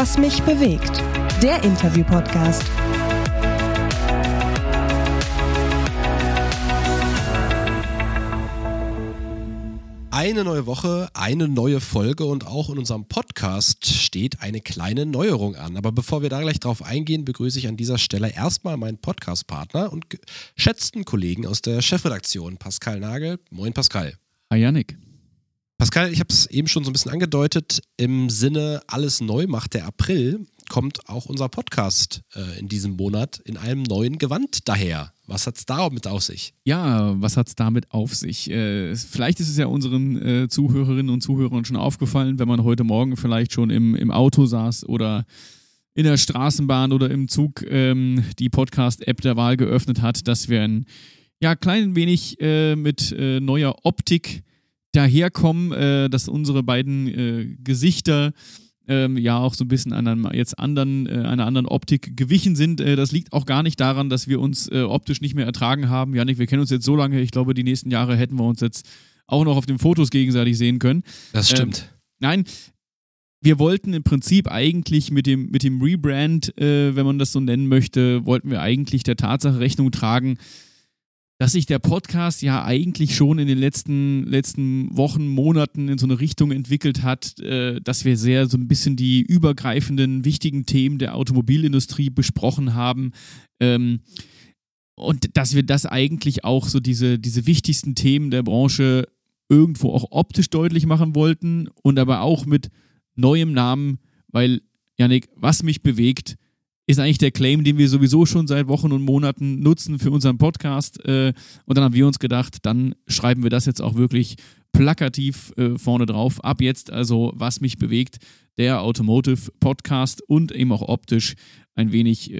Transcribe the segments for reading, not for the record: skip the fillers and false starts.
Was mich bewegt. Der Interview-Podcast. Eine neue Woche, eine neue Folge und auch in unserem Podcast steht eine kleine Neuerung an. Aber bevor wir da gleich drauf eingehen, begrüße ich an dieser Stelle erstmal meinen Podcast-Partner und geschätzten Kollegen aus der Chefredaktion, Pascal Nagel. Moin Pascal. Hi Yannick. Pascal, ich habe es eben schon so ein bisschen angedeutet, im Sinne alles neu macht der April, kommt auch unser Podcast in diesem Monat in einem neuen Gewand daher. Was hat es damit auf sich? Ja, was hat es damit auf sich? Vielleicht ist es ja unseren Zuhörerinnen und Zuhörern schon aufgefallen, wenn man heute Morgen vielleicht schon im Auto saß oder in der Straßenbahn oder im Zug die Podcast-App der Wahl geöffnet hat, dass wir ein klein wenig mit neuer Optik daherkommen, dass unsere beiden Gesichter auch so ein bisschen einer anderen Optik gewichen sind. Das liegt auch gar nicht daran, dass wir uns optisch nicht mehr ertragen haben. Yannick, wir kennen uns jetzt so lange, ich glaube, die nächsten Jahre hätten wir uns jetzt auch noch auf den Fotos gegenseitig sehen können. Das stimmt. Nein, wir wollten im Prinzip eigentlich mit dem Rebrand, wenn man das so nennen möchte, wollten wir eigentlich der Tatsache Rechnung tragen, dass sich der Podcast ja eigentlich schon in den letzten Wochen, Monaten in so eine Richtung entwickelt hat, dass wir sehr so ein bisschen die übergreifenden, wichtigen Themen der Automobilindustrie besprochen haben und dass wir das eigentlich auch so diese wichtigsten Themen der Branche irgendwo auch optisch deutlich machen wollten und aber auch mit neuem Namen, weil, Yannick, was mich bewegt, ist eigentlich der Claim, den wir sowieso schon seit Wochen und Monaten nutzen für unseren Podcast. Und dann haben wir uns gedacht, dann schreiben wir das jetzt auch wirklich plakativ vorne drauf. Ab jetzt also, was mich bewegt, der Automotive Podcast und eben auch optisch ein wenig,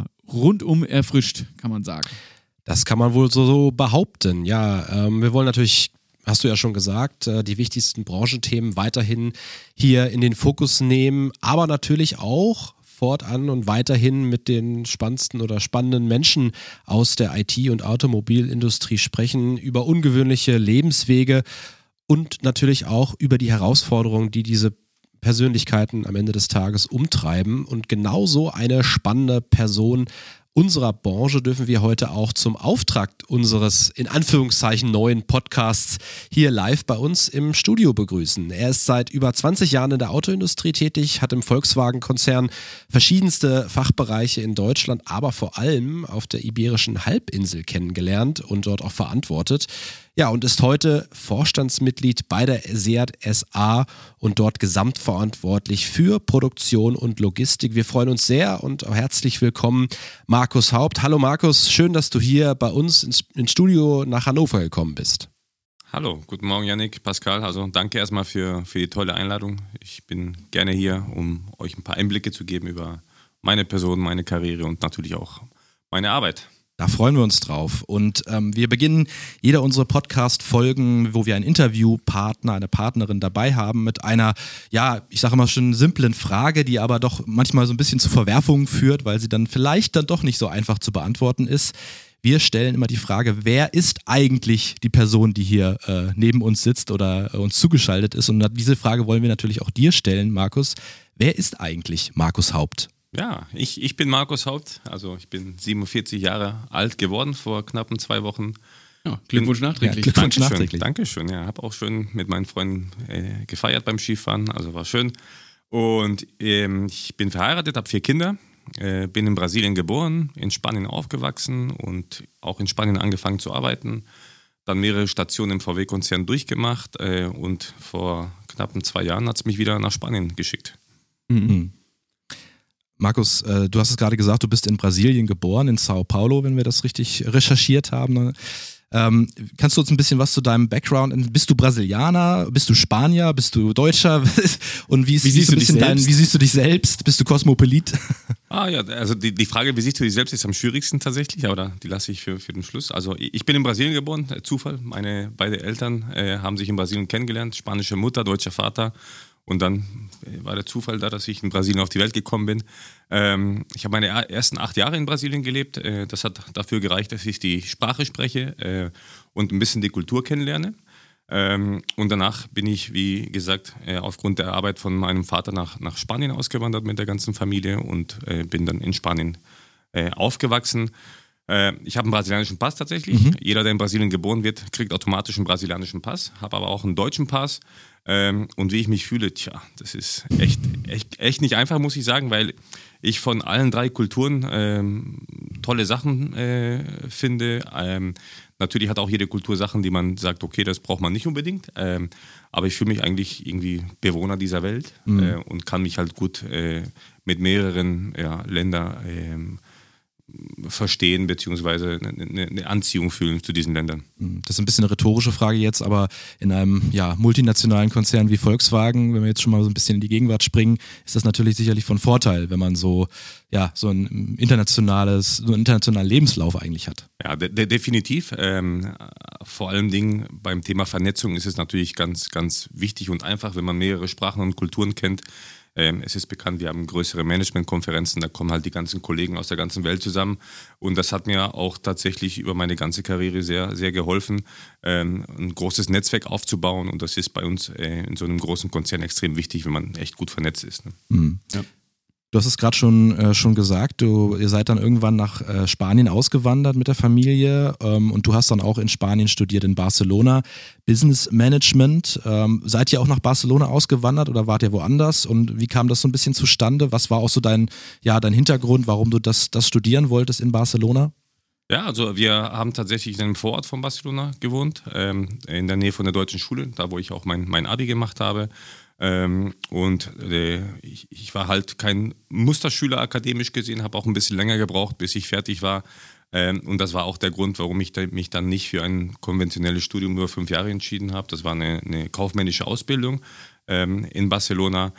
rundum erfrischt, kann man sagen. Das kann man wohl so behaupten. Ja, wir wollen natürlich, hast du ja schon gesagt, die wichtigsten Branchenthemen weiterhin hier in den Fokus nehmen, aber natürlich auch fortan und weiterhin mit den spannendsten oder spannenden Menschen aus der IT- und Automobilindustrie sprechen, über ungewöhnliche Lebenswege und natürlich auch über die Herausforderungen, die diese Persönlichkeiten am Ende des Tages umtreiben. Und genauso eine spannende Person unserer Branche dürfen wir heute auch zum Auftakt unseres, in Anführungszeichen, neuen Podcasts hier live bei uns im Studio begrüßen. Er ist seit über 20 Jahren in der Autoindustrie tätig, hat im Volkswagen-Konzern verschiedenste Fachbereiche in Deutschland, aber vor allem auf der Iberischen Halbinsel kennengelernt und dort auch verantwortet. Ja, und ist heute Vorstandsmitglied bei der SEAT SA und dort gesamtverantwortlich für Produktion und Logistik. Wir freuen uns sehr und herzlich willkommen, Markus Haupt. Hallo Markus, schön, dass du hier bei uns ins Studio nach Hannover gekommen bist. Hallo, guten Morgen Yannick, Pascal. Also danke erstmal für die tolle Einladung. Ich bin gerne hier, um euch ein paar Einblicke zu geben über meine Person, meine Karriere und natürlich auch meine Arbeit. Da freuen wir uns drauf. Und wir beginnen jeder unserer Podcast-Folgen, wo wir einen Interviewpartner, eine Partnerin dabei haben, mit einer, ich sage mal schon simplen Frage, die aber doch manchmal so ein bisschen zu Verwerfungen führt, weil sie dann vielleicht dann doch nicht so einfach zu beantworten ist. Wir stellen immer die Frage, wer ist eigentlich die Person, die hier neben uns sitzt oder uns zugeschaltet ist? Und diese Frage wollen wir natürlich auch dir stellen, Markus. Wer ist eigentlich Markus Haupt? Ja, ich bin Markus Haupt, also ich bin 47 Jahre alt geworden vor knappen 2 Wochen. Ja, Glückwunsch nachträglich. Ja, Glückwunsch nachträglich. Dankeschön, ja, habe auch schön mit meinen Freunden gefeiert beim Skifahren, also war schön. Und ich bin verheiratet, habe 4 Kinder, bin in Brasilien geboren, in Spanien aufgewachsen und auch in Spanien angefangen zu arbeiten. Dann mehrere Stationen im VW-Konzern durchgemacht und vor knappen 2 Jahren hat es mich wieder nach Spanien geschickt. Mhm. Markus, du hast es gerade gesagt, du bist in Brasilien geboren, in Sao Paulo, wenn wir das richtig recherchiert haben. Kannst du uns ein bisschen was zu deinem Background? Bist du Brasilianer? Bist du Spanier? Bist du Deutscher? Und wie siehst du dich selbst? Bist du Kosmopolit? Ja, also die Frage, wie siehst du dich selbst, ist am schwierigsten tatsächlich, aber die lasse ich für den Schluss. Also ich bin in Brasilien geboren, Zufall. Meine beiden Eltern haben sich in Brasilien kennengelernt, spanische Mutter, deutscher Vater. Und dann war der Zufall da, dass ich in Brasilien auf die Welt gekommen bin. Ich habe meine ersten 8 Jahre in Brasilien gelebt. Das hat dafür gereicht, dass ich die Sprache spreche und ein bisschen die Kultur kennenlerne. Und danach bin ich, wie gesagt, aufgrund der Arbeit von meinem Vater nach Spanien ausgewandert mit der ganzen Familie und bin dann in Spanien aufgewachsen. Ich habe einen brasilianischen Pass tatsächlich. Jeder, der in Brasilien geboren wird, kriegt automatisch einen brasilianischen Pass, habe aber auch einen deutschen Pass. Und wie ich mich fühle, das ist echt nicht einfach, muss ich sagen, weil ich von allen 3 Kulturen tolle Sachen finde. Natürlich hat auch jede Kultur Sachen, die man sagt, okay, das braucht man nicht unbedingt. Aber ich fühle mich eigentlich irgendwie Bewohner dieser Welt und kann mich halt gut mit mehreren Ländern verstehen, beziehungsweise eine Anziehung fühlen zu diesen Ländern. Das ist ein bisschen eine rhetorische Frage jetzt, aber in einem multinationalen Konzern wie Volkswagen, wenn wir jetzt schon mal so ein bisschen in die Gegenwart springen, ist das natürlich sicherlich von Vorteil, wenn man so einen internationalen Lebenslauf eigentlich hat. Ja, definitiv. Vor allem Dingen beim Thema Vernetzung ist es natürlich ganz, ganz wichtig und einfach, wenn man mehrere Sprachen und Kulturen kennt. Es ist bekannt, wir haben größere Managementkonferenzen, da kommen halt die ganzen Kollegen aus der ganzen Welt zusammen und das hat mir auch tatsächlich über meine ganze Karriere sehr, sehr geholfen, ein großes Netzwerk aufzubauen und das ist bei uns in so einem großen Konzern extrem wichtig, wenn man echt gut vernetzt ist. Ne? Ja. Du hast es gerade schon gesagt, ihr seid dann irgendwann nach Spanien ausgewandert mit der Familie und du hast dann auch in Spanien studiert, in Barcelona, Business Management. Seid ihr auch nach Barcelona ausgewandert oder wart ihr woanders und wie kam das so ein bisschen zustande? Was war auch so dein Hintergrund, warum du das studieren wolltest in Barcelona? Ja, also wir haben tatsächlich in einem Vorort von Barcelona gewohnt, in der Nähe von der deutschen Schule, da wo ich auch mein Abi gemacht habe. Ich war halt kein Musterschüler akademisch gesehen, habe auch ein bisschen länger gebraucht, bis ich fertig war. Und das war auch der Grund, warum ich mich dann nicht für ein konventionelles Studium über 5 Jahre entschieden habe. Das war eine kaufmännische Ausbildung in Barcelona.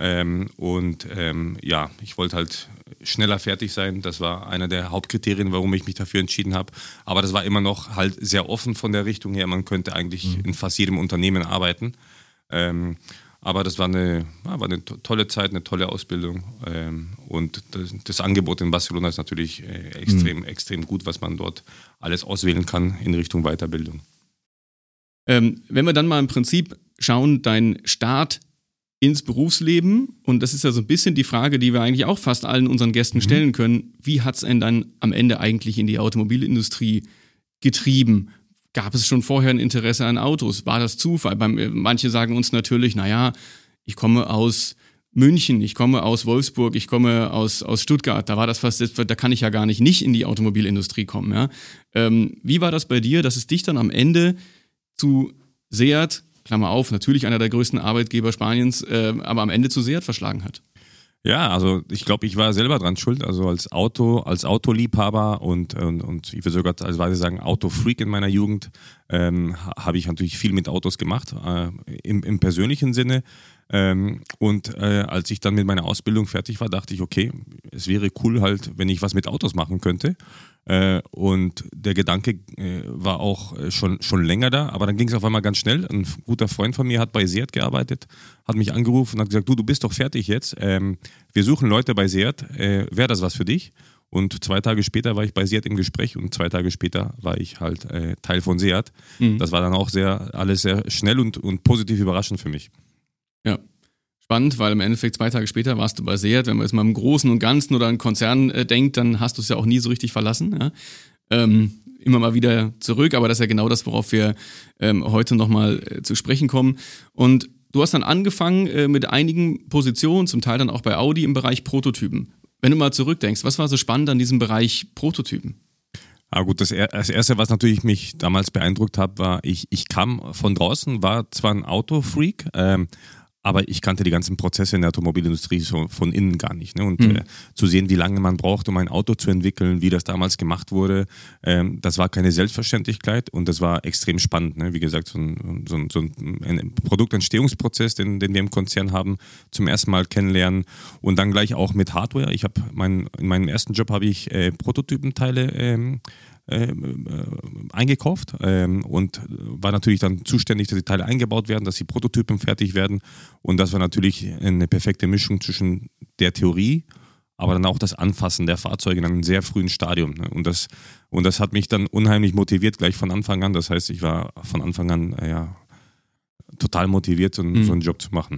Ich wollte halt schneller fertig sein. Das war einer der Hauptkriterien, warum ich mich dafür entschieden habe. Aber das war immer noch halt sehr offen von der Richtung her. Man könnte eigentlich in fast jedem Unternehmen arbeiten. Aber das war eine tolle Zeit, eine tolle Ausbildung. Und das Angebot in Barcelona ist natürlich extrem gut, was man dort alles auswählen kann in Richtung Weiterbildung. Wenn wir dann mal im Prinzip schauen, dein Start ins Berufsleben, und das ist ja so ein bisschen die Frage, die wir eigentlich auch fast allen unseren Gästen stellen können, wie hat es einen dann am Ende eigentlich in die Automobilindustrie getrieben? Gab es schon vorher ein Interesse an Autos? War das Zufall? Manche sagen uns natürlich, ich komme aus München, ich komme aus Wolfsburg, ich komme aus Stuttgart. Da war das da kann ich ja gar nicht in die Automobilindustrie kommen. Ja? Wie war das bei dir, dass es dich dann am Ende zu Seat, Klammer auf, natürlich einer der größten Arbeitgeber Spaniens, aber am Ende zu Seat verschlagen hat? Ja, also ich glaube, ich war selber dran schuld, also als Autoliebhaber und ich würde sogar teilweise sagen Autofreak in meiner Jugend, habe ich natürlich viel mit Autos gemacht, im persönlichen Sinne. Als ich dann mit meiner Ausbildung fertig war, dachte ich, okay, es wäre cool halt, wenn ich was mit Autos machen könnte. Und der Gedanke war auch schon länger da, aber dann ging es auf einmal ganz schnell. Ein guter Freund von mir hat bei Seat gearbeitet, hat mich angerufen und hat gesagt, du bist doch fertig jetzt, wir suchen Leute bei Seat, wäre das was für dich? Und 2 Tage später war ich bei Seat im Gespräch und 2 Tage später war ich halt Teil von Seat. Das war dann auch alles sehr schnell und positiv überraschend für mich. Ja. Spannend, weil im Endeffekt 2 Tage später warst du bei Seat. Wenn man jetzt mal im Großen und Ganzen oder einen Konzern denkt, dann hast du es ja auch nie so richtig verlassen. Ja? Immer mal wieder zurück, aber das ist ja genau das, worauf wir heute nochmal zu sprechen kommen. Und du hast dann angefangen mit einigen Positionen, zum Teil dann auch bei Audi im Bereich Prototypen. Wenn du mal zurückdenkst, was war so spannend an diesem Bereich Prototypen? Ah gut, das Erste, was natürlich mich damals beeindruckt hat, war, ich kam von draußen, war zwar ein Autofreak, aber ich kannte die ganzen Prozesse in der Automobilindustrie so von innen gar nicht. Ne? Und zu sehen, wie lange man braucht, um ein Auto zu entwickeln, wie das damals gemacht wurde, das war keine Selbstverständlichkeit und das war extrem spannend. Ne? Wie gesagt, so ein Produktentstehungsprozess, den wir im Konzern haben, zum ersten Mal kennenlernen und dann gleich auch mit Hardware. In meinem ersten Job habe ich Prototypenteile eingekauft und war natürlich dann zuständig, dass die Teile eingebaut werden, dass die Prototypen fertig werden und das war natürlich eine perfekte Mischung zwischen der Theorie, aber dann auch das Anfassen der Fahrzeuge in einem sehr frühen Stadium. Ne? Und das hat mich dann unheimlich motiviert, gleich von Anfang an. Das heißt, ich war von Anfang an total motiviert, so einen Job zu machen.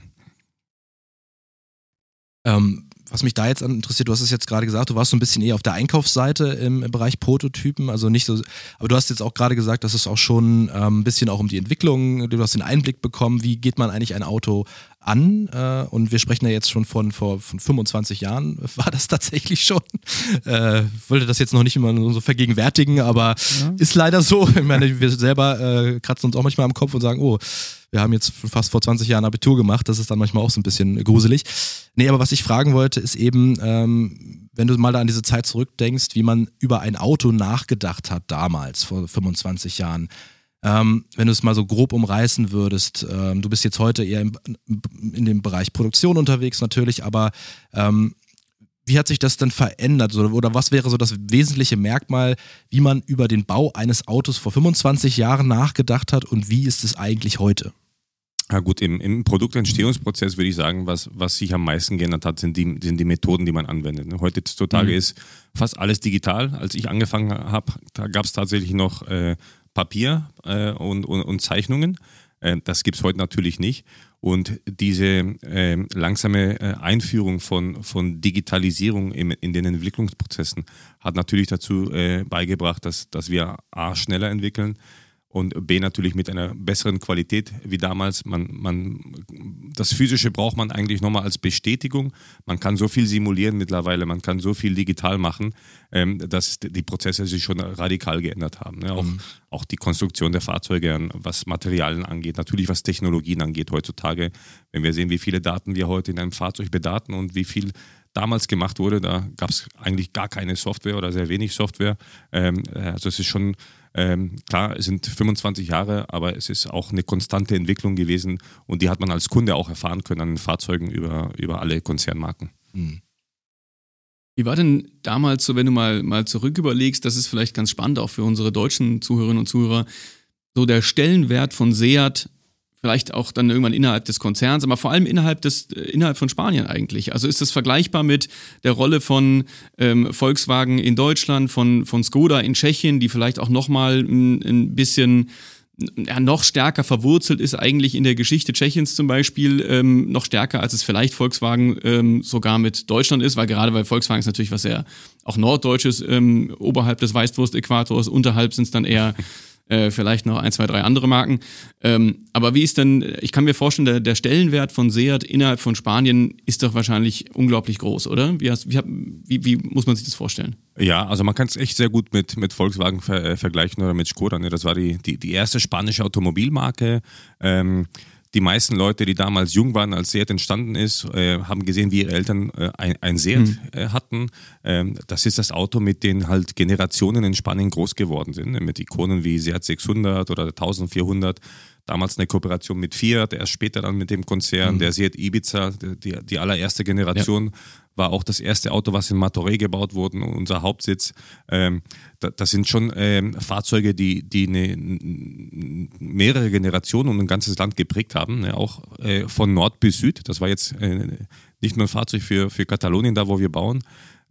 Was mich da jetzt interessiert, du hast es jetzt gerade gesagt, du warst so ein bisschen eher auf der Einkaufsseite im Bereich Prototypen, also nicht so, aber du hast jetzt auch gerade gesagt, dass es auch schon ein bisschen auch um die Entwicklung, du hast den Einblick bekommen, wie geht man eigentlich ein Auto an, und wir sprechen ja jetzt schon von 25 Jahren, war das tatsächlich schon, wollte das jetzt noch nicht immer so vergegenwärtigen, aber ist leider so, ich meine, wir selber kratzen uns auch manchmal am Kopf und sagen, oh, wir haben jetzt fast vor 20 Jahren Abitur gemacht, das ist dann manchmal auch so ein bisschen gruselig. Nee, aber was ich fragen wollte, ist eben, wenn du mal da an diese Zeit zurückdenkst, wie man über ein Auto nachgedacht hat damals, vor 25 Jahren. Wenn du es mal so grob umreißen würdest, du bist jetzt heute eher in dem Bereich Produktion unterwegs natürlich, aber wie hat sich das denn verändert? Oder was wäre so das wesentliche Merkmal, wie man über den Bau eines Autos vor 25 Jahren nachgedacht hat und wie ist es eigentlich heute? Ja gut, im Produktentstehungsprozess würde ich sagen, was sich am meisten geändert hat, sind die Methoden, die man anwendet. Heutzutage ist fast alles digital. Als ich angefangen habe, da gab es tatsächlich noch Papier und Zeichnungen. Das gibt es heute natürlich nicht. Und diese langsame Einführung von Digitalisierung in den Entwicklungsprozessen hat natürlich dazu beigebracht, dass wir A, schneller entwickeln, und B, natürlich mit einer besseren Qualität wie damals. Das Physische braucht man eigentlich nochmal als Bestätigung. Man kann so viel simulieren mittlerweile, man kann so viel digital machen, dass die Prozesse sich schon radikal geändert haben. Ne? Auch die Konstruktion der Fahrzeuge, was Materialien angeht, natürlich was Technologien angeht heutzutage. Wenn wir sehen, wie viele Daten wir heute in einem Fahrzeug bedaten und wie viel damals gemacht wurde, da gab es eigentlich gar keine Software oder sehr wenig Software. Also es ist schon klar, es sind 25 Jahre, aber es ist auch eine konstante Entwicklung gewesen und die hat man als Kunde auch erfahren können an den Fahrzeugen über alle Konzernmarken. Wie war denn damals so, wenn du mal zurück überlegst, das ist vielleicht ganz spannend auch für unsere deutschen Zuhörerinnen und Zuhörer, so der Stellenwert von Seat, vielleicht auch dann irgendwann innerhalb des Konzerns, aber vor allem innerhalb von Spanien eigentlich. Also ist das vergleichbar mit der Rolle von Volkswagen in Deutschland, von Skoda in Tschechien, die vielleicht auch nochmal ein bisschen noch stärker verwurzelt ist eigentlich in der Geschichte Tschechiens zum Beispiel, noch stärker als es vielleicht Volkswagen sogar mit Deutschland ist, weil Volkswagen ist natürlich was sehr auch Norddeutsches, oberhalb des Weißwurst-Äquators, unterhalb sind es dann eher vielleicht noch 1, 2, 3 andere Marken. Aber wie ist denn, ich kann mir vorstellen, der Stellenwert von Seat innerhalb von Spanien ist doch wahrscheinlich unglaublich groß, oder? Wie muss man sich das vorstellen? Ja, also man kann es echt sehr gut mit Volkswagen vergleichen oder mit Skoda. Ne? Das war die erste spanische Automobilmarke. Die meisten Leute, die damals jung waren, als Seat entstanden ist, haben gesehen, wie ihre Eltern ein Seat hatten. Das ist das Auto, mit dem halt Generationen in Spanien groß geworden sind, mit Ikonen wie Seat 600 oder 1400. Damals eine Kooperation mit Fiat, erst später dann mit dem Konzern, der Seat Ibiza, die allererste Generation, war auch das erste Auto, was in Martorell gebaut wurde, unser Hauptsitz. Das sind schon Fahrzeuge, die mehrere Generationen und ein ganzes Land geprägt haben, ne? Auch von Nord bis Süd. Das war jetzt nicht nur ein Fahrzeug für Katalonien, da wo wir bauen.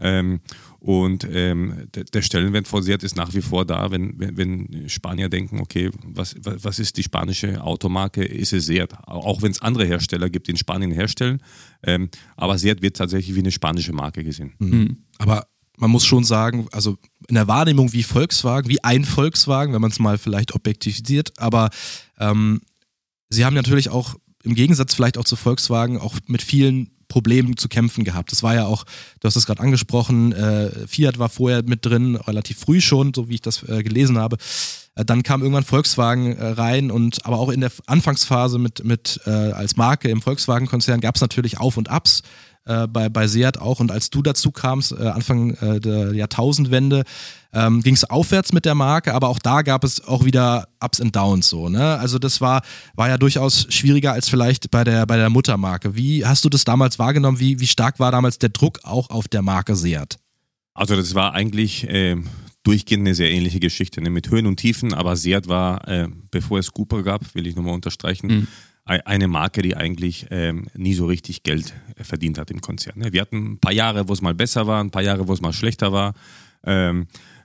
Der Stellenwert von Seat ist nach wie vor da, wenn Spanier denken, okay, was ist die spanische Automarke, ist es Seat. Auch wenn es andere Hersteller gibt, die in Spanien herstellen, aber Seat wird tatsächlich wie eine spanische Marke gesehen. Aber man muss schon sagen, also in der Wahrnehmung wie ein Volkswagen, wenn man es mal vielleicht objektivisiert, aber sie haben natürlich auch im Gegensatz vielleicht auch zu Volkswagen auch mit vielen Problemen zu kämpfen gehabt. Das war ja auch, du hast es gerade angesprochen, Fiat war vorher mit drin, relativ früh schon, so wie ich das gelesen habe. Dann kam irgendwann Volkswagen rein und aber auch in der Anfangsphase mit als Marke im Volkswagen-Konzern gab es natürlich Auf und Abs. Bei Seat auch, und als du dazu kamst, Anfang der Jahrtausendwende, ging es aufwärts mit der Marke, aber auch da gab es auch wieder Ups and Downs so, ne? Also das war ja durchaus schwieriger als vielleicht bei der Muttermarke. Wie hast du das damals wahrgenommen? Wie stark war damals der Druck auch auf der Marke Seat? Also das war eigentlich durchgehend eine sehr ähnliche Geschichte, ne? Mit Höhen und Tiefen, aber Seat war, bevor es Cupra gab, will ich nochmal unterstreichen, eine Marke, die eigentlich nie so richtig Geld verdient hat im Konzern. Wir hatten ein paar Jahre, wo es mal besser war, ein paar Jahre, wo es mal schlechter war.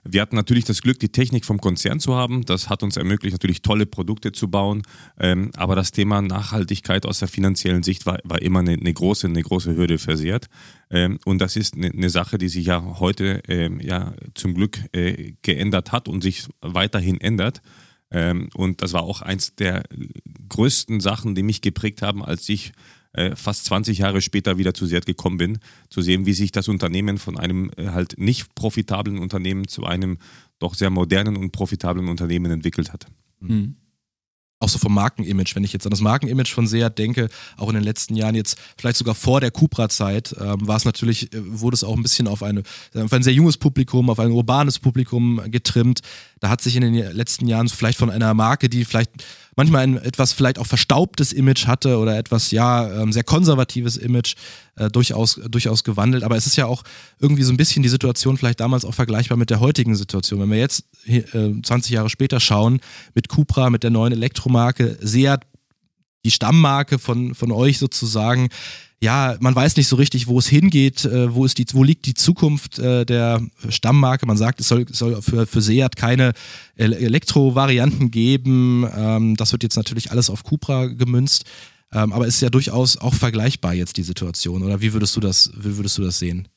Wir hatten natürlich das Glück, die Technik vom Konzern zu haben. Das hat uns ermöglicht, natürlich tolle Produkte zu bauen. Aber das Thema Nachhaltigkeit aus der finanziellen Sicht war immer eine große Hürde für Seat. Und das ist eine Sache, die sich ja heute zum Glück geändert hat und sich weiterhin ändert. Und das war auch eins der größten Sachen, die mich geprägt haben, als ich fast 20 Jahre später wieder zu Seat gekommen bin, zu sehen, wie sich das Unternehmen von einem halt nicht profitablen Unternehmen zu einem doch sehr modernen und profitablen Unternehmen entwickelt hat. Mhm. Auch so vom Markenimage, wenn ich jetzt an das Markenimage von Seat denke, auch in den letzten Jahren jetzt, vielleicht sogar vor der Cupra-Zeit, war es natürlich, wurde es auch ein bisschen auf ein sehr junges Publikum, auf ein urbanes Publikum getrimmt. Da hat sich in den letzten Jahren vielleicht von einer Marke, die vielleicht manchmal ein etwas vielleicht auch verstaubtes Image hatte oder etwas, sehr konservatives Image, durchaus gewandelt. Aber es ist ja auch irgendwie so ein bisschen die Situation vielleicht damals auch vergleichbar mit der heutigen Situation. Wenn wir jetzt 20 Jahre später schauen, mit Cupra, mit der neuen Elektromarke, Seat, die Stammmarke von euch sozusagen, ja, man weiß nicht so richtig, wo es hingeht, wo liegt die Zukunft der Stammmarke. Man sagt, es soll für Seat keine Elektro-Varianten geben. Das wird jetzt natürlich alles auf Cupra gemünzt. Aber es ist ja durchaus auch vergleichbar jetzt die Situation, oder wie würdest du das sehen?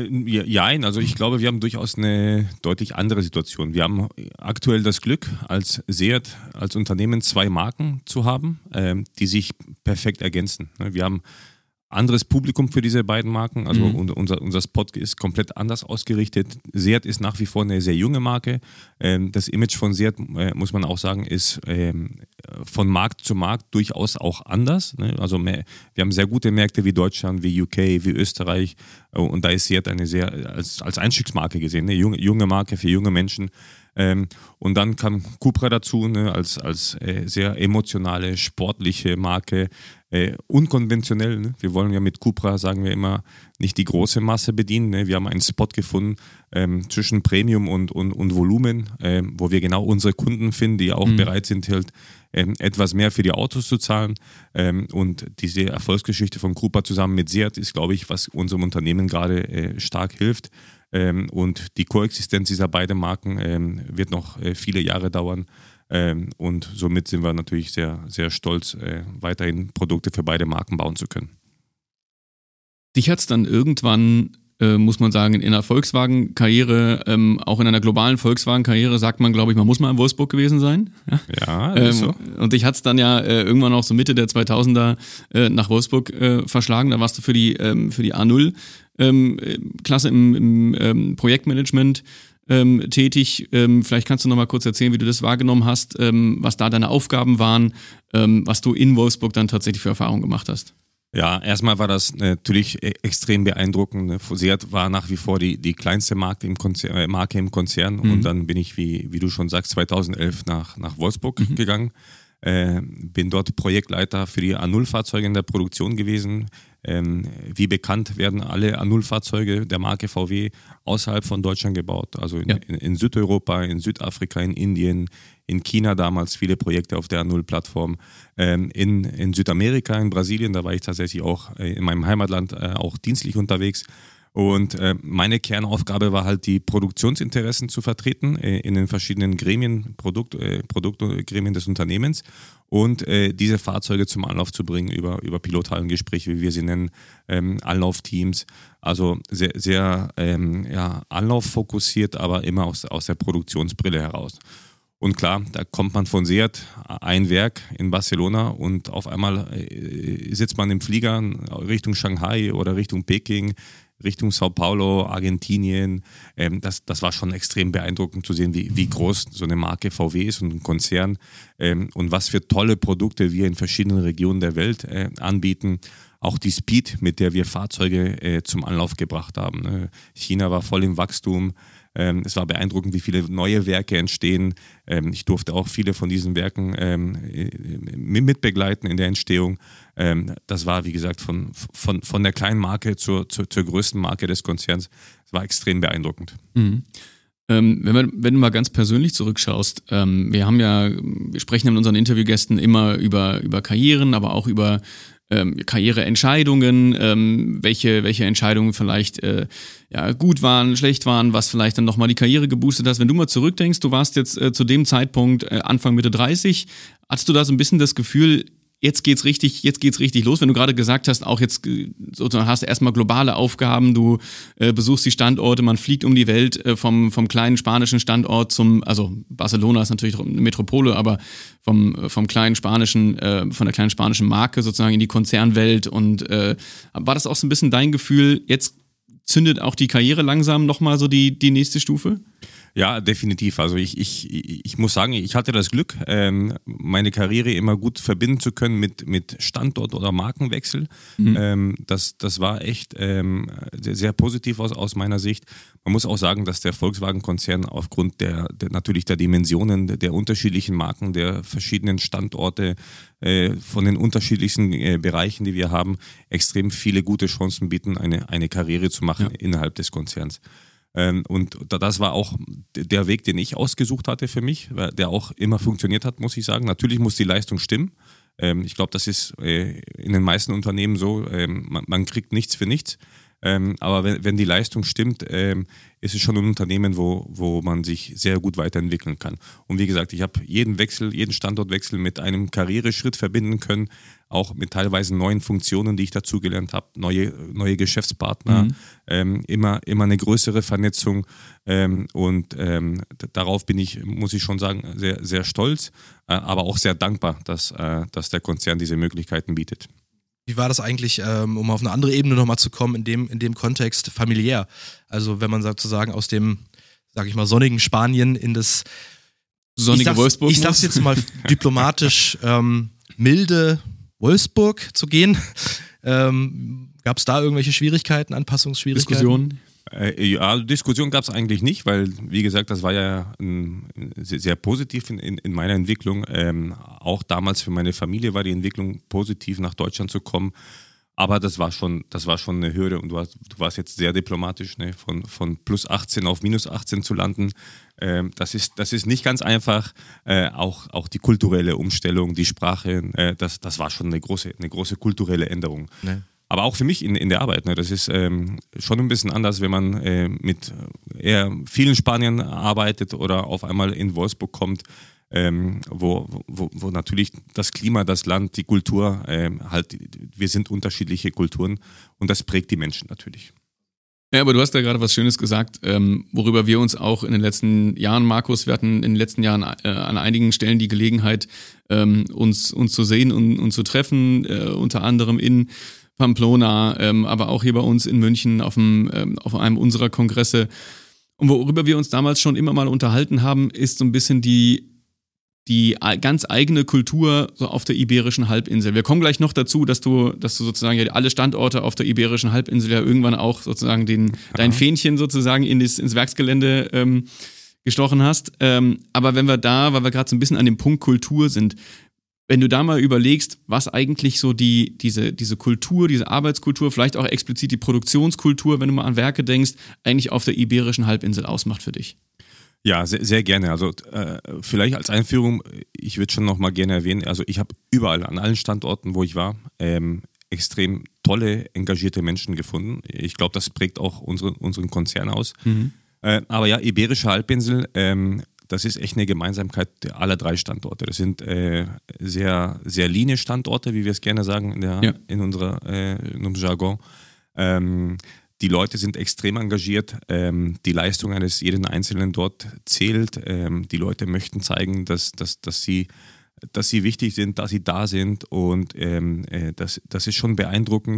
Also ich glaube, wir haben durchaus eine deutlich andere Situation. Wir haben aktuell das Glück, als Seat, als Unternehmen 2 Marken zu haben, die sich perfekt ergänzen. Wir haben anderes Publikum für diese beiden Marken, also unser Spot ist komplett anders ausgerichtet. Seat ist nach wie vor eine sehr junge Marke. Das Image von Seat, muss man auch sagen, ist von Markt zu Markt durchaus auch anders. Also wir haben sehr gute Märkte wie Deutschland, wie UK, wie Österreich, und da ist Seat eine sehr als Einstiegsmarke gesehen, eine junge Marke für junge Menschen. Und dann kam Cupra dazu, als sehr emotionale, sportliche Marke, unkonventionell. Wir wollen ja mit Cupra, sagen wir immer, nicht die große Masse bedienen. Wir haben einen Spot gefunden zwischen Premium und Volumen, wo wir genau unsere Kunden finden, die auch bereit sind, halt etwas mehr für die Autos zu zahlen. Und diese Erfolgsgeschichte von Cupra zusammen mit Seat ist, glaube ich, was unserem Unternehmen gerade stark hilft. Und die Koexistenz dieser beiden Marken wird noch viele Jahre dauern. Und somit sind wir natürlich sehr, sehr stolz, weiterhin Produkte für beide Marken bauen zu können. Dich hat es dann irgendwann, muss man sagen, in einer Volkswagen-Karriere, auch in einer globalen Volkswagen-Karriere, sagt man, glaube ich, man muss mal in Wolfsburg gewesen sein. Ja, ist so. Und dich hat es dann ja irgendwann auch so Mitte der 2000er nach Wolfsburg verschlagen. Da warst du für die A0 Klasse im Projektmanagement tätig. Vielleicht kannst du noch mal kurz erzählen, wie du das wahrgenommen hast, was da deine Aufgaben waren, was du in Wolfsburg dann tatsächlich für Erfahrungen gemacht hast. Ja, erstmal war das natürlich extrem beeindruckend. Seat war nach wie vor die kleinste Marke im Konzern. Und dann bin ich, wie du schon sagst, 2011 nach Wolfsburg gegangen. Bin dort Projektleiter für die A0-Fahrzeuge in der Produktion gewesen. Wie bekannt werden alle A0-Fahrzeuge der Marke VW außerhalb von Deutschland gebaut. Also in Südeuropa, in Südafrika, in Indien, in China damals viele Projekte auf der A0-Plattform. In Südamerika, in Brasilien, da war ich tatsächlich auch in meinem Heimatland auch dienstlich unterwegs. Und meine Kernaufgabe war halt, die Produktionsinteressen zu vertreten in den verschiedenen Gremien, Produktgremien des Unternehmens und diese Fahrzeuge zum Anlauf zu bringen über Pilothallengespräche, wie wir sie nennen, Anlaufteams. Also sehr, sehr anlauffokussiert, aber immer aus der Produktionsbrille heraus. Und klar, da kommt man von Seat, ein Werk in Barcelona, und auf einmal sitzt man im Flieger Richtung Shanghai oder Richtung Peking, Richtung Sao Paulo, Argentinien. Das war schon extrem beeindruckend zu sehen, wie groß so eine Marke VW ist und ein Konzern und was für tolle Produkte wir in verschiedenen Regionen der Welt anbieten. Auch die Speed, mit der wir Fahrzeuge zum Anlauf gebracht haben. China war voll im Wachstum. Es war beeindruckend, wie viele neue Werke entstehen. Ich durfte auch viele von diesen Werken mitbegleiten in der Entstehung. Das war, wie gesagt, von der kleinen Marke zur größten Marke des Konzerns. Es war extrem beeindruckend. Mhm. Wenn du mal ganz persönlich zurückschaust, wir sprechen in unseren Interviewgästen immer über Karrieren, aber auch über Karriereentscheidungen, welche Entscheidungen vielleicht gut waren, schlecht waren, was vielleicht dann nochmal die Karriere geboostet hat. Wenn du mal zurückdenkst, du warst jetzt zu dem Zeitpunkt Anfang Mitte 30, hattest du da so ein bisschen das Gefühl, jetzt geht's richtig los, wenn du gerade gesagt hast, auch jetzt sozusagen hast du erstmal globale Aufgaben, du besuchst die Standorte, man fliegt um die Welt vom kleinen spanischen Standort also Barcelona ist natürlich eine Metropole, aber vom kleinen spanischen, von der kleinen spanischen Marke sozusagen in die Konzernwelt und war das auch so ein bisschen dein Gefühl, jetzt zündet auch die Karriere langsam nochmal so die nächste Stufe? Ja, definitiv. Also ich muss sagen, ich hatte das Glück, meine Karriere immer gut verbinden zu können mit Standort- oder Markenwechsel. Das war echt sehr positiv aus meiner Sicht. Man muss auch sagen, dass der Volkswagen-Konzern aufgrund natürlich der Dimensionen der unterschiedlichen Marken, der verschiedenen Standorte, von den unterschiedlichsten Bereichen, die wir haben, extrem viele gute Chancen bieten, eine Karriere zu machen innerhalb des Konzerns. Und das war auch der Weg, den ich ausgesucht hatte für mich, der auch immer funktioniert hat, muss ich sagen. Natürlich muss die Leistung stimmen. Ich glaube, das ist in den meisten Unternehmen so, man kriegt nichts für nichts. Aber wenn die Leistung stimmt, ist es schon ein Unternehmen, wo man sich sehr gut weiterentwickeln kann. Und wie gesagt, ich habe jeden Standortwechsel mit einem Karriereschritt verbinden können, auch mit teilweise neuen Funktionen, die ich dazugelernt habe, neue Geschäftspartner, immer eine größere Vernetzung und darauf bin ich, muss ich schon sagen, sehr, sehr stolz, aber auch sehr dankbar, dass der Konzern diese Möglichkeiten bietet. Wie war das eigentlich, um auf eine andere Ebene nochmal zu kommen, in dem Kontext familiär? Also wenn man sozusagen aus dem, sag ich mal, sonnigen Spanien in das sonnige Wolfsburg ich sag's jetzt mal diplomatisch, milde Wolfsburg zu gehen. Gab es da irgendwelche Schwierigkeiten, Anpassungsschwierigkeiten? Diskussion gab es eigentlich nicht, weil, wie gesagt, das war ja sehr, sehr positiv in meiner Entwicklung. Auch damals für meine Familie war die Entwicklung positiv, nach Deutschland zu kommen. Aber das war schon eine Hürde und du warst jetzt sehr diplomatisch, ne? Von plus 18 auf minus 18 zu landen. Das ist nicht ganz einfach. Auch die kulturelle Umstellung, die Sprache, das war schon eine große kulturelle Änderung. Nee. Aber auch für mich in der Arbeit. Ne? Das ist schon ein bisschen anders, wenn man mit eher vielen Spaniern arbeitet oder auf einmal in Wolfsburg kommt, wo natürlich das Klima, das Land, die Kultur, wir sind unterschiedliche Kulturen und das prägt die Menschen natürlich. Ja, aber du hast da gerade was Schönes gesagt, worüber wir uns auch in den letzten Jahren, Markus, wir hatten in den letzten Jahren an einigen Stellen die Gelegenheit, uns zu sehen und zu treffen, unter anderem in Pamplona, aber auch hier bei uns in München auf einem unserer Kongresse. Und worüber wir uns damals schon immer mal unterhalten haben, ist so ein bisschen die ganz eigene Kultur so auf der Iberischen Halbinsel. Wir kommen gleich noch dazu, dass du sozusagen ja alle Standorte auf der Iberischen Halbinsel ja irgendwann auch sozusagen dein Fähnchen sozusagen ins Werksgelände gestochen hast. Aber weil wir gerade so ein bisschen an dem Punkt Kultur sind, wenn du da mal überlegst, was eigentlich so diese Kultur, diese Arbeitskultur, vielleicht auch explizit die Produktionskultur, wenn du mal an Werke denkst, eigentlich auf der Iberischen Halbinsel ausmacht für dich. Ja, sehr, sehr gerne. Also vielleicht als Einführung, ich würde schon noch mal gerne erwähnen, also ich habe überall, an allen Standorten, wo ich war, extrem tolle, engagierte Menschen gefunden. Ich glaube, das prägt auch unseren Konzern aus. Aber ja, Iberische Halbinsel, das ist echt eine Gemeinsamkeit aller 3 Standorte. Das sind sehr, sehr Linie-Standorte, wie wir es gerne sagen in unserem Jargon. Die Leute sind extrem engagiert. Die Leistung eines jeden Einzelnen dort zählt. Die Leute möchten zeigen, dass sie wichtig sind, dass sie da sind. Und das ist schon beeindruckend.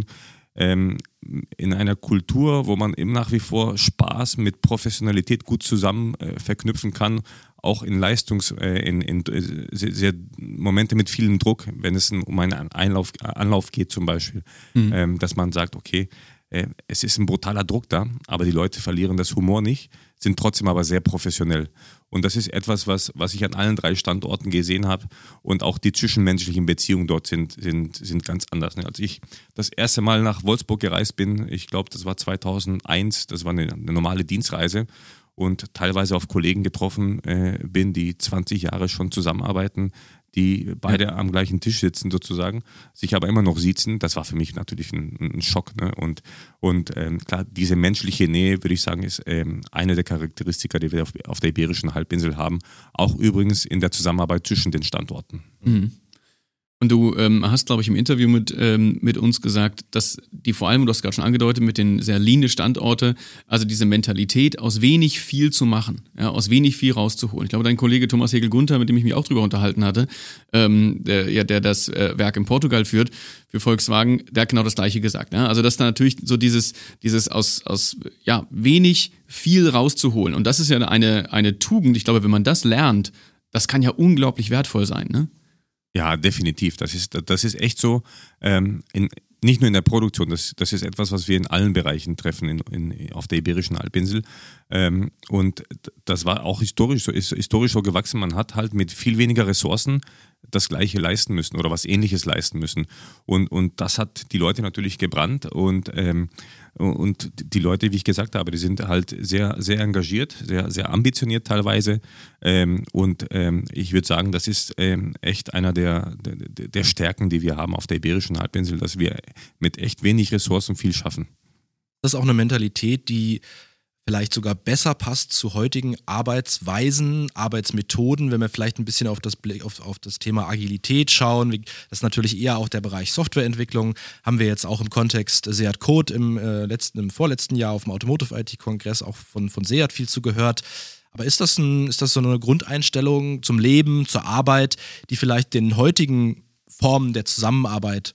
In einer Kultur, wo man eben nach wie vor Spaß mit Professionalität gut zusammen verknüpfen kann, auch in in sehr Momente mit vielem Druck, wenn es um einen Anlauf geht zum Beispiel, dass man sagt, okay, es ist ein brutaler Druck da, aber die Leute verlieren das Humor nicht, sind trotzdem aber sehr professionell. Und das ist etwas, was ich an allen 3 Standorten gesehen habe und auch die zwischenmenschlichen Beziehungen dort sind ganz anders. Als ich das erste Mal nach Wolfsburg gereist bin, ich glaube, das war 2001, das war eine normale Dienstreise und teilweise auf Kollegen getroffen bin, die 20 Jahre schon zusammenarbeiten, die beide am gleichen Tisch sitzen sozusagen, sich aber immer noch siezen. Das war für mich natürlich ein Schock. Ne? Und klar, diese menschliche Nähe, würde ich sagen, ist eine der Charakteristika, die wir auf der Iberischen Halbinsel haben. Auch übrigens in der Zusammenarbeit zwischen den Standorten. Mhm. Und du hast, glaube ich, im Interview mit uns gesagt, dass die vor allem, du hast gerade schon angedeutet, mit den sehr lean Standorte, also diese Mentalität, aus wenig viel zu machen, ja, aus wenig viel rauszuholen. Ich glaube, dein Kollege Thomas Hegel-Gunther, mit dem ich mich auch drüber unterhalten hatte, der das Werk in Portugal führt, für Volkswagen, der hat genau das Gleiche gesagt. Ja? Also, dass da natürlich so dieses aus wenig viel rauszuholen. Und das ist ja eine Tugend. Ich glaube, wenn man das lernt, das kann ja unglaublich wertvoll sein, ne? Ja, definitiv. Das ist echt so, nicht nur in der Produktion, das ist etwas, was wir in allen Bereichen treffen auf der Iberischen Halbinsel. Und das war auch historisch so gewachsen. Man hat halt mit viel weniger Ressourcen das Gleiche leisten müssen oder was Ähnliches leisten müssen. Und das hat die Leute natürlich gebrannt und die Leute, wie ich gesagt habe, die sind halt sehr, sehr engagiert, sehr, sehr ambitioniert teilweise. Ich würde sagen, das ist echt einer der Stärken, die wir haben auf der Iberischen Halbinsel, dass wir mit echt wenig Ressourcen viel schaffen. Das ist auch eine Mentalität, die vielleicht sogar besser passt zu heutigen Arbeitsweisen, Arbeitsmethoden, wenn wir vielleicht ein bisschen auf das Thema Agilität schauen. Das ist natürlich eher auch der Bereich Softwareentwicklung. Haben wir jetzt auch im Kontext Seat Code im vorletzten Jahr auf dem Automotive IT-Kongress auch von Seat viel zu gehört. Aber ist das so eine Grundeinstellung zum Leben, zur Arbeit, die vielleicht den heutigen Formen der Zusammenarbeit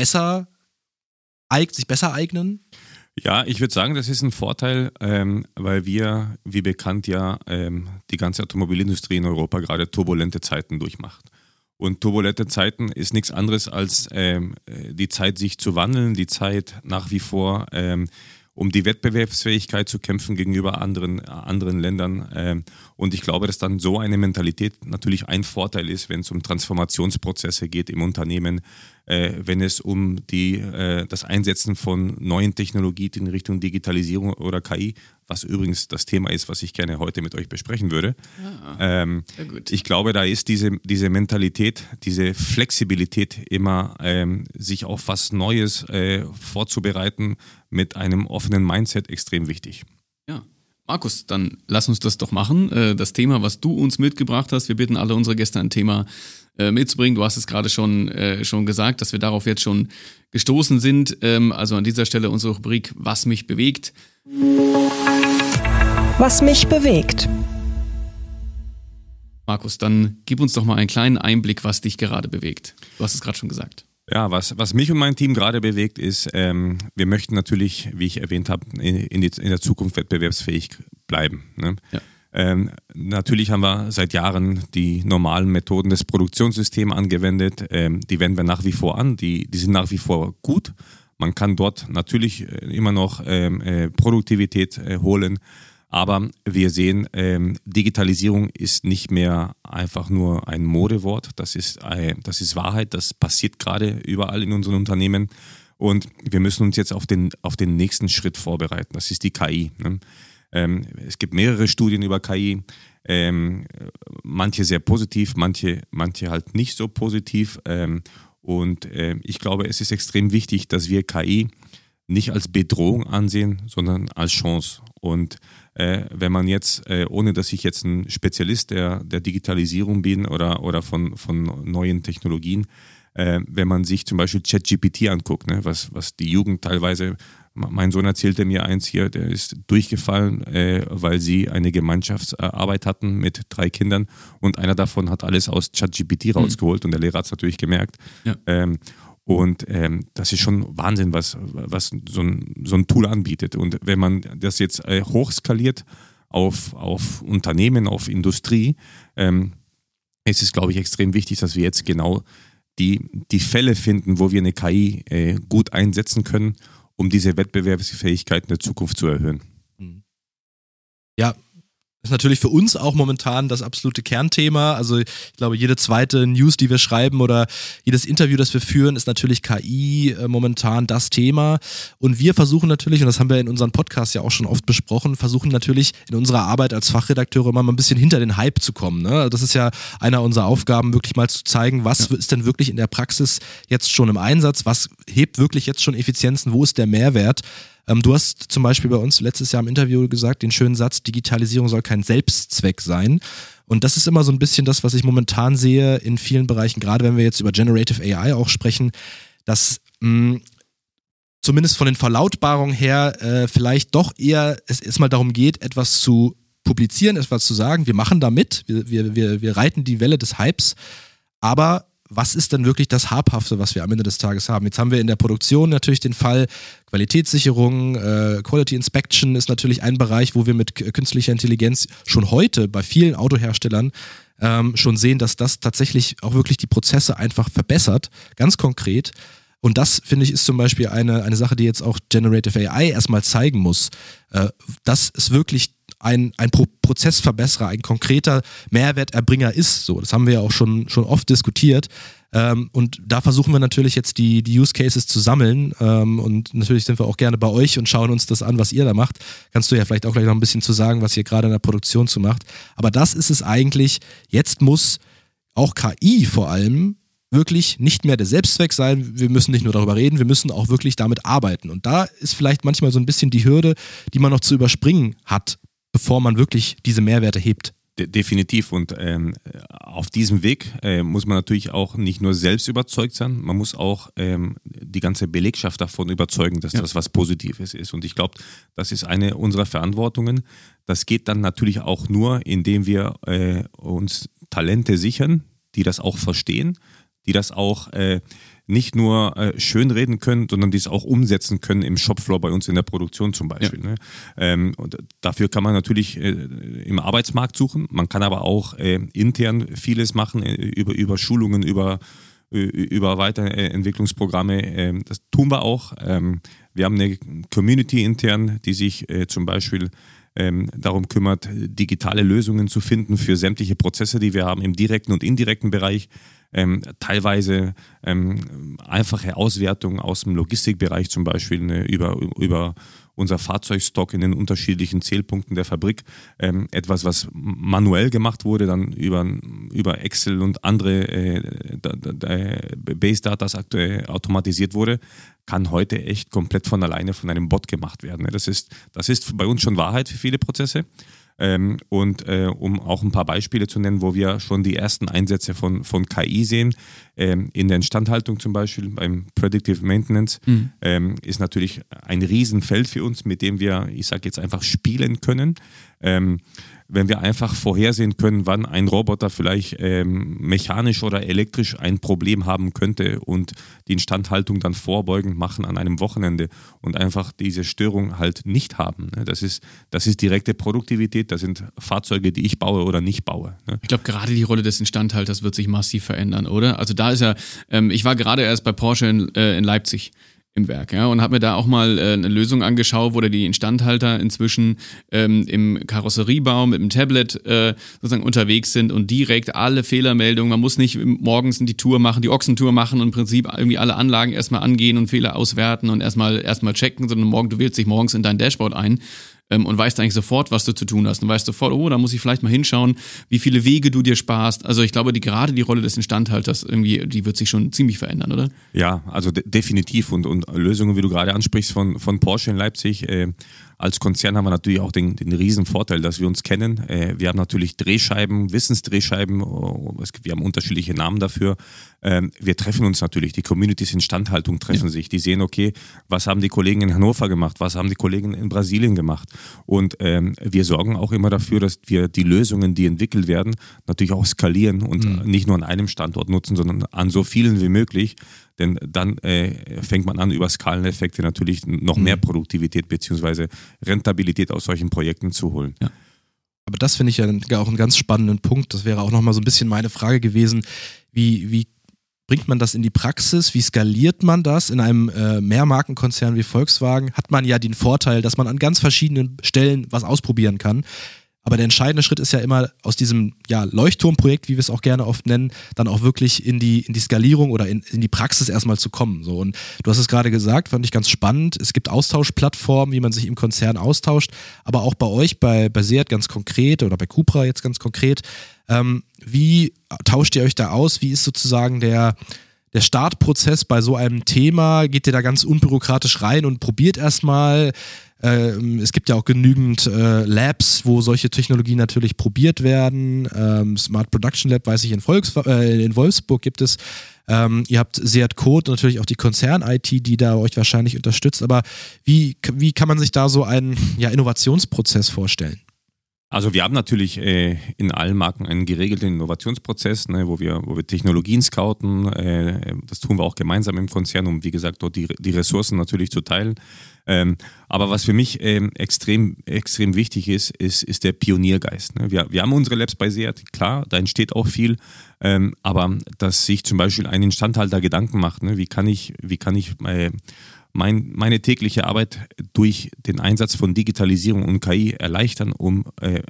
sich besser eignen? Ja, ich würde sagen, das ist ein Vorteil, weil wir, wie bekannt, die ganze Automobilindustrie in Europa gerade turbulente Zeiten durchmacht. Und turbulente Zeiten ist nichts anderes als die Zeit, sich zu wandeln, die Zeit nach wie vor, um die Wettbewerbsfähigkeit zu kämpfen gegenüber anderen Ländern. Und ich glaube, dass dann so eine Mentalität natürlich ein Vorteil ist, wenn es um Transformationsprozesse geht im Unternehmen, wenn es um das Einsetzen von neuen Technologien in Richtung Digitalisierung oder KI, was übrigens das Thema ist, was ich gerne heute mit euch besprechen würde. Sehr gut. Ich glaube, da ist diese Mentalität, diese Flexibilität immer, sich auf was Neues vorzubereiten mit einem offenen Mindset extrem wichtig. Ja. Markus, dann lass uns das doch machen. Das Thema, was du uns mitgebracht hast, wir bitten alle unsere Gäste ein Thema mitzubringen. Du hast es gerade schon gesagt, dass wir darauf jetzt schon gestoßen sind. Also an dieser Stelle unsere Rubrik Was mich bewegt. Was mich bewegt. Markus, dann gib uns doch mal einen kleinen Einblick, was dich gerade bewegt. Du hast es gerade schon gesagt. Ja, was mich und mein Team gerade bewegt, ist, wir möchten natürlich, wie ich erwähnt habe, in der Zukunft wettbewerbsfähig bleiben. Ne? Ja. Natürlich haben wir seit Jahren die normalen Methoden des Produktionssystems angewendet. Die wenden wir nach wie vor an. Die sind nach wie vor gut. Man kann dort natürlich immer noch Produktivität holen. Aber wir sehen, Digitalisierung ist nicht mehr einfach nur ein Modewort. Das ist Wahrheit. Das passiert gerade überall in unseren Unternehmen. Und wir müssen uns jetzt auf den nächsten Schritt vorbereiten. Das ist die KI. Ne? Es gibt mehrere Studien über KI. Manche sehr positiv, manche halt nicht so positiv. Ich glaube, es ist extrem wichtig, dass wir KI nicht als Bedrohung ansehen, sondern als Chance. Und wenn man jetzt, ohne dass ich jetzt ein Spezialist der Digitalisierung bin oder von neuen Technologien, wenn man sich zum Beispiel ChatGPT anguckt, ne, was die Jugend teilweise, mein Sohn erzählte mir eins hier, der ist durchgefallen, weil sie eine Gemeinschaftsarbeit hatten mit 3 Kindern und einer davon hat alles aus ChatGPT rausgeholt und der Lehrer hat es natürlich gemerkt. Ja. Das ist schon Wahnsinn, was so ein Tool anbietet. Und wenn man das jetzt hochskaliert auf Unternehmen, auf Industrie, ist es, glaube ich, extrem wichtig, dass wir jetzt genau die Fälle finden, wo wir eine KI gut einsetzen können, um diese Wettbewerbsfähigkeit in der Zukunft zu erhöhen. Ja, Das ist natürlich für uns auch momentan das absolute Kernthema. Also ich glaube, jede zweite News, die wir schreiben oder jedes Interview, das wir führen, ist natürlich KI momentan das Thema. Und wir versuchen natürlich, und das haben wir in unserem Podcast ja auch schon oft besprochen, versuchen natürlich in unserer Arbeit als Fachredakteure immer mal ein bisschen hinter den Hype zu kommen. Ne? Das ist ja einer unserer Aufgaben, wirklich mal zu zeigen, was ist denn wirklich in der Praxis jetzt schon im Einsatz, was hebt wirklich jetzt schon Effizienzen, wo ist der Mehrwert? Du hast zum Beispiel bei uns letztes Jahr im Interview gesagt, den schönen Satz, Digitalisierung soll kein Selbstzweck sein. Und das ist immer so ein bisschen das, was ich momentan sehe in vielen Bereichen, gerade wenn wir jetzt über Generative AI auch sprechen, dass zumindest von den Verlautbarungen her vielleicht doch eher es erstmal darum geht, etwas zu publizieren, etwas zu sagen, wir machen da mit, wir reiten die Welle des Hypes, aber was ist denn wirklich das Habhafte, was wir am Ende des Tages haben? Jetzt haben wir in der Produktion natürlich den Fall Qualitätssicherung, Quality Inspection ist natürlich ein Bereich, wo wir mit künstlicher Intelligenz schon heute bei vielen Autoherstellern schon sehen, dass das tatsächlich auch wirklich die Prozesse einfach verbessert, ganz konkret. Und das, finde ich, ist zum Beispiel eine Sache, die jetzt auch Generative AI erstmal zeigen muss, dass es wirklich ein Prozessverbesserer, ein konkreter Mehrwerterbringer ist. So, das haben wir ja auch schon oft diskutiert. Und da versuchen wir natürlich jetzt die Use Cases zu sammeln. Und natürlich sind wir auch gerne bei euch und schauen uns das an, was ihr da macht. Kannst du ja vielleicht auch gleich noch ein bisschen zu sagen, was ihr gerade in der Produktion zu macht. Aber das ist es eigentlich. Jetzt muss auch KI vor allem wirklich nicht mehr der Selbstzweck sein. Wir müssen nicht nur darüber reden, wir müssen auch wirklich damit arbeiten. Und da ist vielleicht manchmal so ein bisschen die Hürde, die man noch zu überspringen hat, bevor man wirklich diese Mehrwerte hebt. Definitiv. Und auf diesem Weg muss man natürlich auch nicht nur selbst überzeugt sein, man muss auch die ganze Belegschaft davon überzeugen, dass das was Positives ist. Und ich glaube, das ist eine unserer Verantwortungen. Das geht dann natürlich auch nur, indem wir uns Talente sichern, die das auch verstehen, die das auch nicht nur schönreden können, sondern die es auch umsetzen können im Shopfloor bei uns in der Produktion zum Beispiel. Ja. Ne? Und dafür kann man natürlich im Arbeitsmarkt suchen, man kann aber auch intern vieles machen, über Schulungen, über Weiterentwicklungsprogramme. Das tun wir auch. Wir haben eine Community intern, die sich zum Beispiel darum kümmert, digitale Lösungen zu finden für sämtliche Prozesse, die wir haben im direkten und indirekten Bereich. Teilweise einfache Auswertungen aus dem Logistikbereich zum Beispiel, ne, über unser Fahrzeugstock in den unterschiedlichen Zählpunkten der Fabrik. Etwas, was manuell gemacht wurde, dann über Excel und andere Base Datas automatisiert wurde, kann heute echt komplett von alleine von einem Bot gemacht werden. Ne. Das ist bei uns schon Wahrheit für viele Prozesse. Um auch ein paar Beispiele zu nennen, wo wir schon die ersten Einsätze von KI sehen, in der Instandhaltung zum Beispiel, beim Predictive Maintenance, ist natürlich ein Riesenfeld für uns, mit dem wir, ich sage jetzt einfach, spielen können. Wenn wir einfach vorhersehen können, wann ein Roboter vielleicht mechanisch oder elektrisch ein Problem haben könnte und die Instandhaltung dann vorbeugend machen an einem Wochenende und einfach diese Störung halt nicht haben. Ne? Das ist direkte Produktivität, das sind Fahrzeuge, die ich baue oder nicht baue. Ne? Ich glaube, gerade die Rolle des Instandhalters wird sich massiv verändern, oder? Also da ist ja, ich war gerade erst bei Porsche in Leipzig im Werk, ja, und habe mir da auch mal eine Lösung angeschaut, wo da die Instandhalter inzwischen im Karosseriebau mit dem Tablet sozusagen unterwegs sind und direkt alle Fehlermeldungen, man muss nicht morgens die Tour machen, die Ochsentour machen und im Prinzip irgendwie alle Anlagen erstmal angehen und Fehler auswerten und erstmal checken, sondern du wählst dich morgens in dein Dashboard ein und weißt eigentlich sofort, was du zu tun hast und weißt sofort, oh, da muss ich vielleicht mal hinschauen, wie viele Wege du dir sparst. Also ich glaube, gerade die Rolle des Instandhalters irgendwie, die wird sich schon ziemlich verändern, oder? Ja, also definitiv und Lösungen, wie du gerade ansprichst von Porsche in Leipzig, als Konzern haben wir natürlich auch den riesen Vorteil, dass wir uns kennen. Wir haben natürlich Drehscheiben, Wissensdrehscheiben, wir haben unterschiedliche Namen dafür. Wir treffen uns natürlich, die Communities Instandhaltung treffen sich, die sehen, okay, was haben die Kollegen in Hannover gemacht, was haben die Kollegen in Brasilien gemacht und wir sorgen auch immer dafür, dass wir die Lösungen, die entwickelt werden, natürlich auch skalieren und nicht nur an einem Standort nutzen, sondern an so vielen wie möglich. Denn dann fängt man an, über Skaleneffekte natürlich noch mehr Produktivität bzw. Rentabilität aus solchen Projekten zu holen. Ja. Aber das finde ich ja auch einen ganz spannenden Punkt. Das wäre auch nochmal so ein bisschen meine Frage gewesen. Wie bringt man das in die Praxis? Wie skaliert man das? In einem Mehrmarkenkonzern wie Volkswagen hat man ja den Vorteil, dass man an ganz verschiedenen Stellen was ausprobieren kann. Aber der entscheidende Schritt ist ja immer aus diesem Leuchtturmprojekt, wie wir es auch gerne oft nennen, dann auch wirklich in die Skalierung oder in die Praxis erstmal zu kommen. So. Und du hast es gerade gesagt, fand ich ganz spannend. Es gibt Austauschplattformen, wie man sich im Konzern austauscht, aber auch bei euch, bei Seat ganz konkret oder bei Cupra jetzt ganz konkret. Wie tauscht ihr euch da aus? Wie ist sozusagen der Startprozess bei so einem Thema? Geht ihr da ganz unbürokratisch rein und probiert erstmal? Es gibt ja auch genügend Labs, wo solche Technologien natürlich probiert werden. Smart Production Lab, weiß ich, in Wolfsburg gibt es. Ihr habt Seat Code und natürlich auch die Konzern-IT, die da euch wahrscheinlich unterstützt. Aber wie kann man sich da so einen Innovationsprozess vorstellen? Also wir haben natürlich in allen Marken einen geregelten Innovationsprozess, ne, wo wir Technologien scouten. Das tun wir auch gemeinsam im Konzern, um wie gesagt dort die Ressourcen natürlich zu teilen. Aber was für mich extrem wichtig ist der Pioniergeist. Ne? Wir haben unsere Labs bei Seat, klar, da entsteht auch viel, aber dass sich zum Beispiel ein Instandhalter Gedanken macht, ne? Wie kann ich meine tägliche Arbeit durch den Einsatz von Digitalisierung und KI erleichtern, um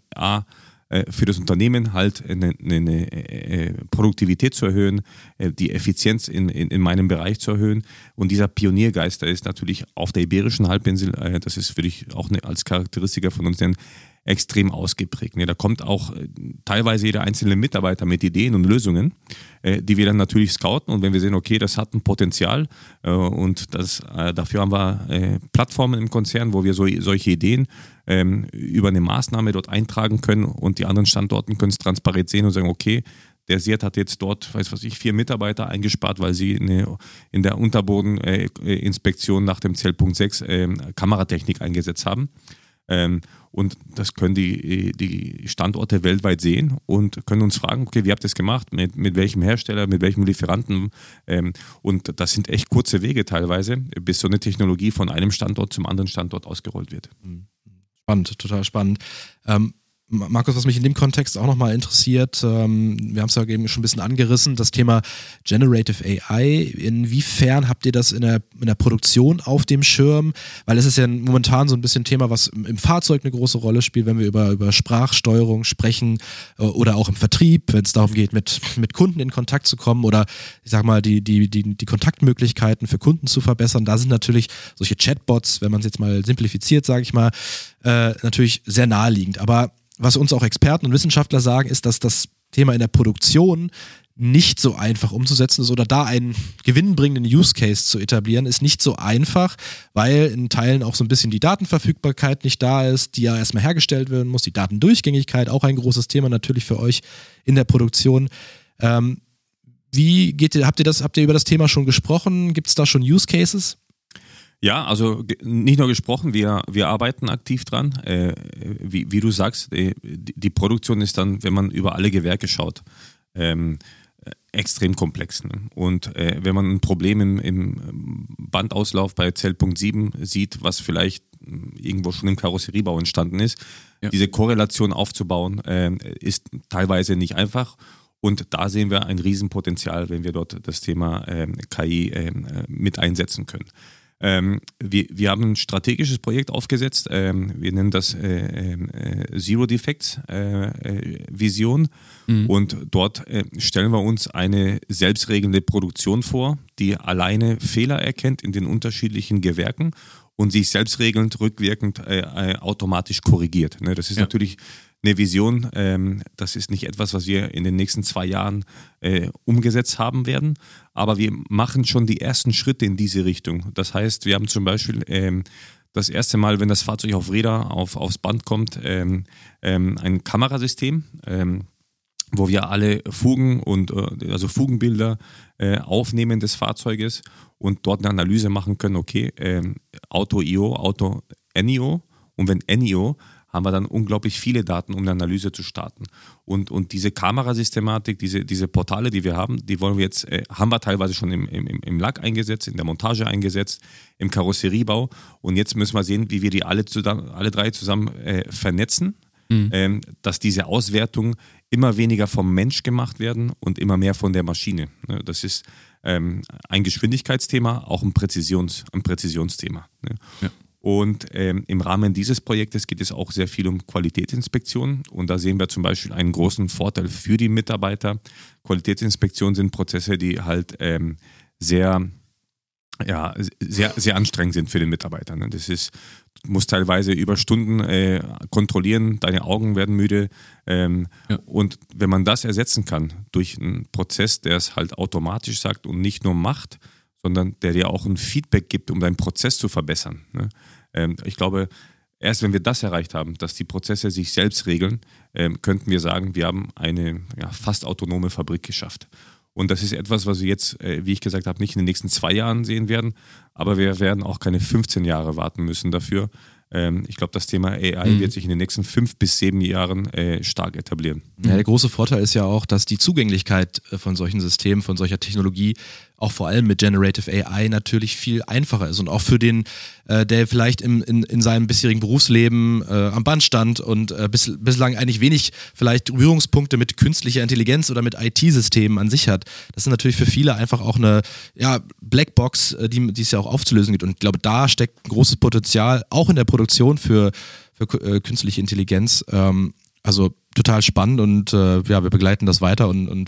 für das Unternehmen halt eine Produktivität zu erhöhen, die Effizienz in meinem Bereich zu erhöhen. Und dieser Pioniergeist, der ist natürlich auf der Iberischen Halbinsel, das ist würde ich auch als Charakteristika von uns nennen, extrem ausgeprägt. Da kommt auch teilweise jeder einzelne Mitarbeiter mit Ideen und Lösungen, die wir dann natürlich scouten, und wenn wir sehen, okay, das hat ein Potenzial und dafür haben wir Plattformen im Konzern, wo wir solche Ideen über eine Maßnahme dort eintragen können, und die anderen Standorten können es transparent sehen und sagen, okay, der Seat hat jetzt dort, 4 Mitarbeiter eingespart, weil sie in der Unterbodeninspektion nach dem Zählpunkt 6 Kameratechnik eingesetzt haben. Und das können die Standorte weltweit sehen und können uns fragen, okay, wie habt ihr das gemacht, mit welchem Hersteller, mit welchem Lieferanten, und das sind echt kurze Wege teilweise, bis so eine Technologie von einem Standort zum anderen Standort ausgerollt wird. Spannend, total spannend. Markus, was mich in dem Kontext auch nochmal interessiert, wir haben es ja eben schon ein bisschen angerissen, das Thema Generative AI. Inwiefern habt ihr das in der Produktion auf dem Schirm? Weil es ist ja momentan so ein bisschen Thema, was im Fahrzeug eine große Rolle spielt, wenn wir über Sprachsteuerung sprechen, oder auch im Vertrieb, wenn es darum geht, mit Kunden in Kontakt zu kommen oder ich sag mal, die Kontaktmöglichkeiten für Kunden zu verbessern. Da sind natürlich solche Chatbots, wenn man es jetzt mal simplifiziert, sage ich mal, natürlich sehr naheliegend. Aber was uns auch Experten und Wissenschaftler sagen, ist, dass das Thema in der Produktion nicht so einfach umzusetzen ist, oder da einen gewinnbringenden Use Case zu etablieren, ist nicht so einfach, weil in Teilen auch so ein bisschen die Datenverfügbarkeit nicht da ist, die ja erstmal hergestellt werden muss, die Datendurchgängigkeit, auch ein großes Thema natürlich für euch in der Produktion. Habt ihr über das Thema schon gesprochen? Gibt es da schon Use Cases? Ja, also nicht nur gesprochen, wir arbeiten aktiv dran. Wie du sagst, die Produktion ist dann, wenn man über alle Gewerke schaut, extrem komplex. Ne? Und wenn man ein Problem im Bandauslauf bei Zählpunkt 7 sieht, was vielleicht irgendwo schon im Karosseriebau entstanden ist, diese Korrelation aufzubauen, ist teilweise nicht einfach. Und da sehen wir ein Riesenpotenzial, wenn wir dort das Thema KI mit einsetzen können. Wir haben ein strategisches Projekt aufgesetzt, wir nennen das Zero Defects Vision, und dort stellen wir uns eine selbstregelnde Produktion vor, die alleine Fehler erkennt in den unterschiedlichen Gewerken und sich selbstregelnd rückwirkend automatisch korrigiert. Ne? Das ist natürlich eine Vision, das ist nicht etwas, was wir in den nächsten 2 Jahren umgesetzt haben werden, aber wir machen schon die ersten Schritte in diese Richtung. Das heißt, wir haben zum Beispiel das erste Mal, wenn das Fahrzeug auf Räder aufs Band kommt, ein Kamerasystem, wo wir alle Fugen also Fugenbilder aufnehmen des Fahrzeuges und dort eine Analyse machen können, okay, Auto IO, Auto NIO, und wenn NIO, haben wir dann unglaublich viele Daten, um eine Analyse zu starten. Und diese Kamerasystematik, diese Portale, die wir haben, die wollen wir jetzt, haben wir teilweise schon im Lack eingesetzt, in der Montage eingesetzt, im Karosseriebau. Und jetzt müssen wir sehen, wie wir die alle 3 zusammen vernetzen, dass diese Auswertungen immer weniger vom Mensch gemacht werden und immer mehr von der Maschine. Das ist ein Geschwindigkeitsthema, auch ein Präzisionsthema. Und im Rahmen dieses Projektes geht es auch sehr viel um Qualitätsinspektion. Und da sehen wir zum Beispiel einen großen Vorteil für die Mitarbeiter. Qualitätsinspektion sind Prozesse, die halt sehr anstrengend sind für den Mitarbeiter. Ne? Das ist, du musst teilweise über Stunden kontrollieren, deine Augen werden müde. Und wenn man das ersetzen kann durch einen Prozess, der es halt automatisch sagt und nicht nur macht, sondern der dir auch ein Feedback gibt, um deinen Prozess zu verbessern. Ne? Ich glaube, erst wenn wir das erreicht haben, dass die Prozesse sich selbst regeln, könnten wir sagen, wir haben eine fast autonome Fabrik geschafft. Und das ist etwas, was wir jetzt, wie ich gesagt habe, nicht in den nächsten 2 Jahren sehen werden, aber wir werden auch keine 15 Jahre warten müssen dafür. Ich glaube, das Thema AI wird sich in den nächsten 5 bis 7 Jahren stark etablieren. Ja, der große Vorteil ist ja auch, dass die Zugänglichkeit von solchen Systemen, von solcher Technologie, auch vor allem mit Generative AI natürlich viel einfacher ist und auch für den, der vielleicht in seinem bisherigen Berufsleben am Band stand und bislang eigentlich wenig vielleicht Berührungspunkte mit künstlicher Intelligenz oder mit IT-Systemen an sich hat. Das ist natürlich für viele einfach auch eine Blackbox, die es ja auch aufzulösen gibt. Und ich glaube, da steckt ein großes Potenzial, auch in der Produktion für künstliche Intelligenz. Also total spannend und wir begleiten das weiter und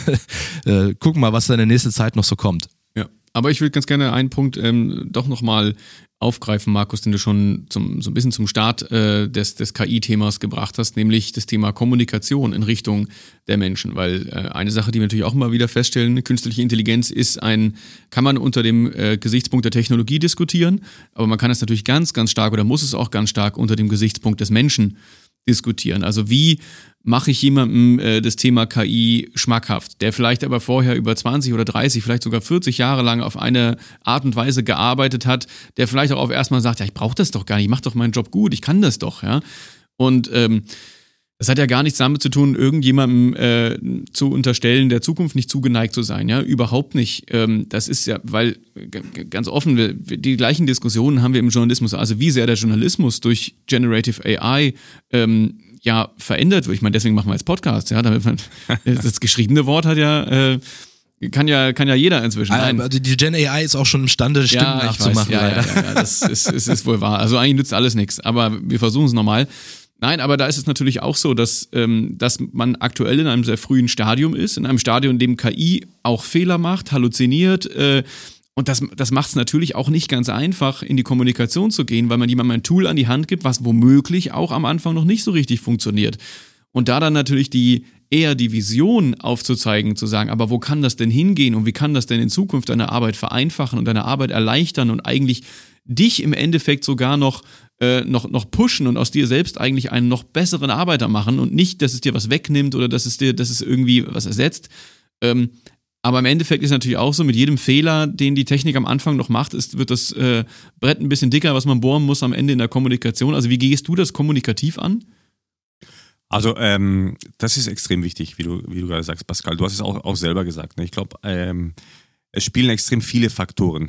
gucken mal, was da in der nächsten Zeit noch so kommt. Ja, aber ich würde ganz gerne einen Punkt doch nochmal aufgreifen, Markus, den du schon so ein bisschen zum Start des KI-Themas gebracht hast, nämlich das Thema Kommunikation in Richtung der Menschen, weil eine Sache, die wir natürlich auch immer wieder feststellen, künstliche Intelligenz kann man unter dem Gesichtspunkt der Technologie diskutieren, aber man kann es natürlich ganz, ganz stark oder muss es auch ganz stark unter dem Gesichtspunkt des Menschen diskutieren. Also wie mache ich jemandem das Thema KI schmackhaft, der vielleicht aber vorher über 20 oder 30, vielleicht sogar 40 Jahre lang auf eine Art und Weise gearbeitet hat, der vielleicht auch auf erstmal sagt, ja, ich brauche das doch gar nicht, ich mache doch meinen Job gut, ich kann das doch, ja. Und das hat ja gar nichts damit zu tun, irgendjemandem zu unterstellen, der Zukunft nicht zugeneigt zu sein, ja, überhaupt nicht. Das ist ja, weil ganz offen, die gleichen Diskussionen haben wir im Journalismus, also wie sehr der Journalismus durch Generative AI verändert wird. Ich meine, deswegen machen wir jetzt Podcasts, ja, damit man das geschriebene Wort hat kann ja jeder inzwischen. Also die Gen AI ist auch schon imstande, Stimmen nachzumachen. Ja, das ist wohl wahr. Also eigentlich nützt alles nichts, aber wir versuchen es nochmal. Nein, aber da ist es natürlich auch so, dass man aktuell in einem sehr frühen Stadium ist, in einem Stadium, in dem KI auch Fehler macht, halluziniert, und das macht es natürlich auch nicht ganz einfach, in die Kommunikation zu gehen, weil man jemandem ein Tool an die Hand gibt, was womöglich auch am Anfang noch nicht so richtig funktioniert. Und da dann natürlich die Vision aufzuzeigen, zu sagen, aber wo kann das denn hingehen und wie kann das denn in Zukunft deine Arbeit vereinfachen und deine Arbeit erleichtern und eigentlich dich im Endeffekt sogar noch pushen und aus dir selbst eigentlich einen noch besseren Arbeiter machen und nicht, dass es dir was wegnimmt oder dass es irgendwie was ersetzt. Aber im Endeffekt ist natürlich auch so, mit jedem Fehler, den die Technik am Anfang noch macht, wird das Brett ein bisschen dicker, was man bohren muss am Ende in der Kommunikation. Also wie gehst du das kommunikativ an? Also das ist extrem wichtig, wie du gerade sagst, Pascal. Du hast es auch selber gesagt. Ne? Ich glaube, es spielen extrem viele Faktoren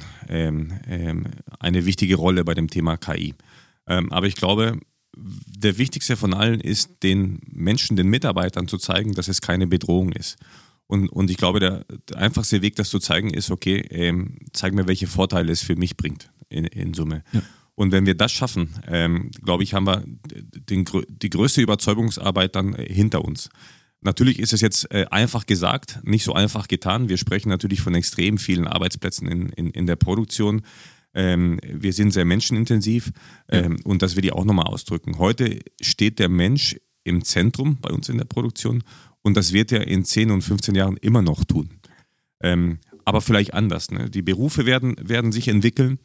eine wichtige Rolle bei dem Thema KI. Aber ich glaube, der wichtigste von allen ist, den Menschen, den Mitarbeitern zu zeigen, dass es keine Bedrohung ist. Und ich glaube, der einfachste Weg, das zu zeigen, ist, okay, zeig mir, welche Vorteile es für mich bringt in Summe. Ja. Und wenn wir das schaffen, glaube ich, haben wir die größte Überzeugungsarbeit dann hinter uns. Natürlich ist es jetzt einfach gesagt, nicht so einfach getan. Wir sprechen natürlich von extrem vielen Arbeitsplätzen in der Produktion. Wir sind sehr menschenintensiv und das will ich auch nochmal ausdrücken. Heute steht der Mensch im Zentrum bei uns in der Produktion und das wird er in 10 und 15 Jahren immer noch tun. Aber vielleicht anders. Ne? Die Berufe werden sich entwickeln,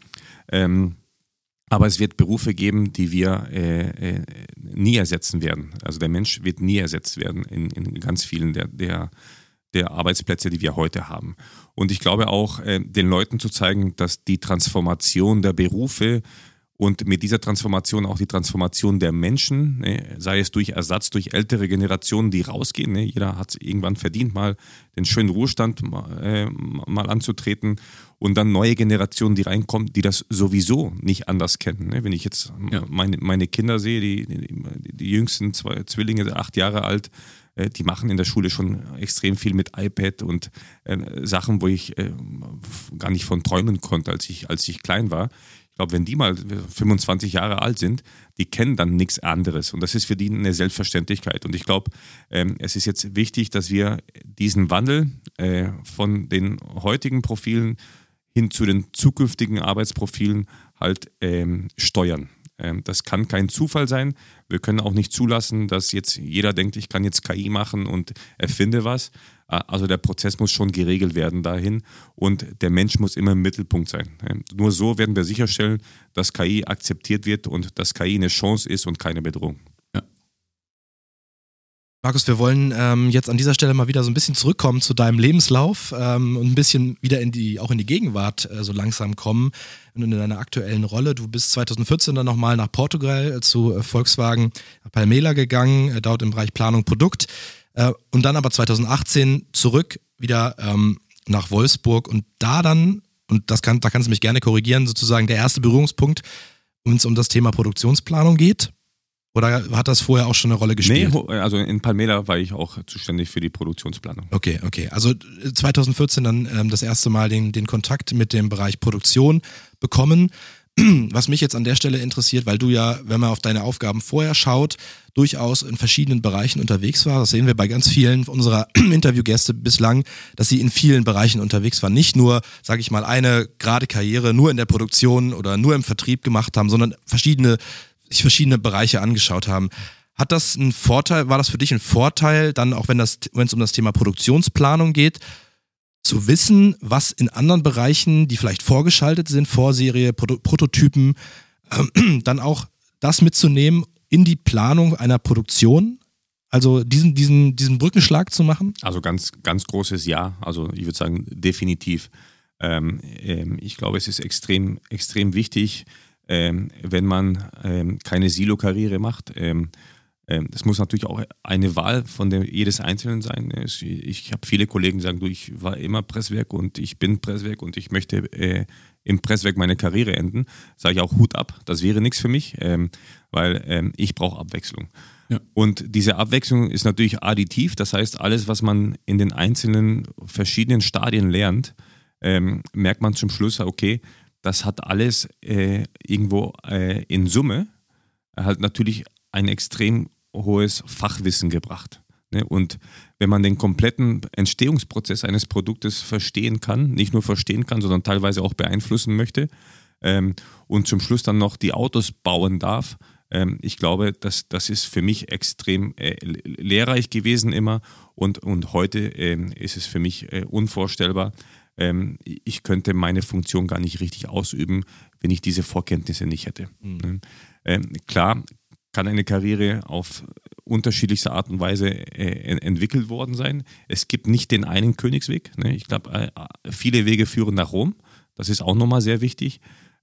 aber es wird Berufe geben, die wir nie ersetzen werden. Also der Mensch wird nie ersetzt werden in ganz vielen der Arbeitsplätze, die wir heute haben. Und ich glaube auch, den Leuten zu zeigen, dass die Transformation der Berufe und mit dieser Transformation auch die Transformation der Menschen, ne, sei es durch Ersatz, durch ältere Generationen, die rausgehen. Ne, jeder hat es irgendwann verdient, mal den schönen Ruhestand mal anzutreten und dann neue Generationen, die reinkommen, die das sowieso nicht anders kennen. Ne, wenn ich jetzt meine Kinder sehe, die jüngsten 2 Zwillinge, 8 Jahre alt, die machen in der Schule schon extrem viel mit iPad und Sachen, wo ich gar nicht von träumen konnte, als ich klein war. Ich glaube, wenn die mal 25 Jahre alt sind, die kennen dann nichts anderes. Und das ist für die eine Selbstverständlichkeit. Und ich glaube, es ist jetzt wichtig, dass wir diesen Wandel von den heutigen Profilen hin zu den zukünftigen Arbeitsprofilen halt steuern. Das kann kein Zufall sein. Wir können auch nicht zulassen, dass jetzt jeder denkt, ich kann jetzt KI machen und erfinde was. Also der Prozess muss schon geregelt werden dahin und der Mensch muss immer im Mittelpunkt sein. Nur so werden wir sicherstellen, dass KI akzeptiert wird und dass KI eine Chance ist und keine Bedrohung. Markus, wir wollen jetzt an dieser Stelle mal wieder so ein bisschen zurückkommen zu deinem Lebenslauf und ein bisschen wieder auch in die Gegenwart so langsam kommen und in deiner aktuellen Rolle. Du bist 2014 dann nochmal nach Portugal zu Volkswagen Palmela gegangen, dort im Bereich Planung Produkt und dann aber 2018 zurück wieder nach Wolfsburg und da dann, und da kannst du mich gerne korrigieren, sozusagen der erste Berührungspunkt, wenn es um das Thema Produktionsplanung geht. Oder hat das vorher auch schon eine Rolle gespielt? Nee, also in Palmela war ich auch zuständig für die Produktionsplanung. Okay. Also 2014 dann das erste Mal den Kontakt mit dem Bereich Produktion bekommen. Was mich jetzt an der Stelle interessiert, weil du ja, wenn man auf deine Aufgaben vorher schaut, durchaus in verschiedenen Bereichen unterwegs war. Das sehen wir bei ganz vielen unserer Interviewgäste bislang, dass sie in vielen Bereichen unterwegs waren. Nicht nur, sage ich mal, eine gerade Karriere nur in der Produktion oder nur im Vertrieb gemacht haben, sondern sich verschiedene Bereiche angeschaut haben. Hat das einen Vorteil, war das für dich ein Vorteil, dann auch wenn es um das Thema Produktionsplanung geht, zu wissen, was in anderen Bereichen, die vielleicht vorgeschaltet sind, Vorserie, Prototypen, dann auch das mitzunehmen in die Planung einer Produktion? Also diesen Brückenschlag zu machen? Also ganz, ganz großes Ja. Also ich würde sagen, definitiv. Ich glaube, es ist extrem, extrem wichtig, wenn man keine Silo-Karriere macht. Das muss natürlich auch eine Wahl von jedes Einzelnen sein. Ich habe viele Kollegen, die sagen, ich war immer Presswerk und ich bin Presswerk und ich möchte im Presswerk meine Karriere enden. Sage ich auch Hut ab, das wäre nichts für mich, weil ich brauche Abwechslung. Ja. Und diese Abwechslung ist natürlich additiv, das heißt, alles, was man in den einzelnen verschiedenen Stadien lernt, merkt man zum Schluss, okay, das hat alles irgendwo in Summe halt natürlich ein extrem hohes Fachwissen gebracht. Ne? Und wenn man den kompletten Entstehungsprozess eines Produktes verstehen kann, nicht nur verstehen kann, sondern teilweise auch beeinflussen möchte und zum Schluss dann noch die Autos bauen darf, ich glaube, das ist für mich extrem lehrreich gewesen immer und heute ist es für mich unvorstellbar. Ich könnte meine Funktion gar nicht richtig ausüben, wenn ich diese Vorkenntnisse nicht hätte. Mhm. Klar kann eine Karriere auf unterschiedlichste Art und Weise entwickelt worden sein. Es gibt nicht den einen Königsweg. Ne? Ich glaube, viele Wege führen nach Rom. Das ist auch nochmal sehr wichtig.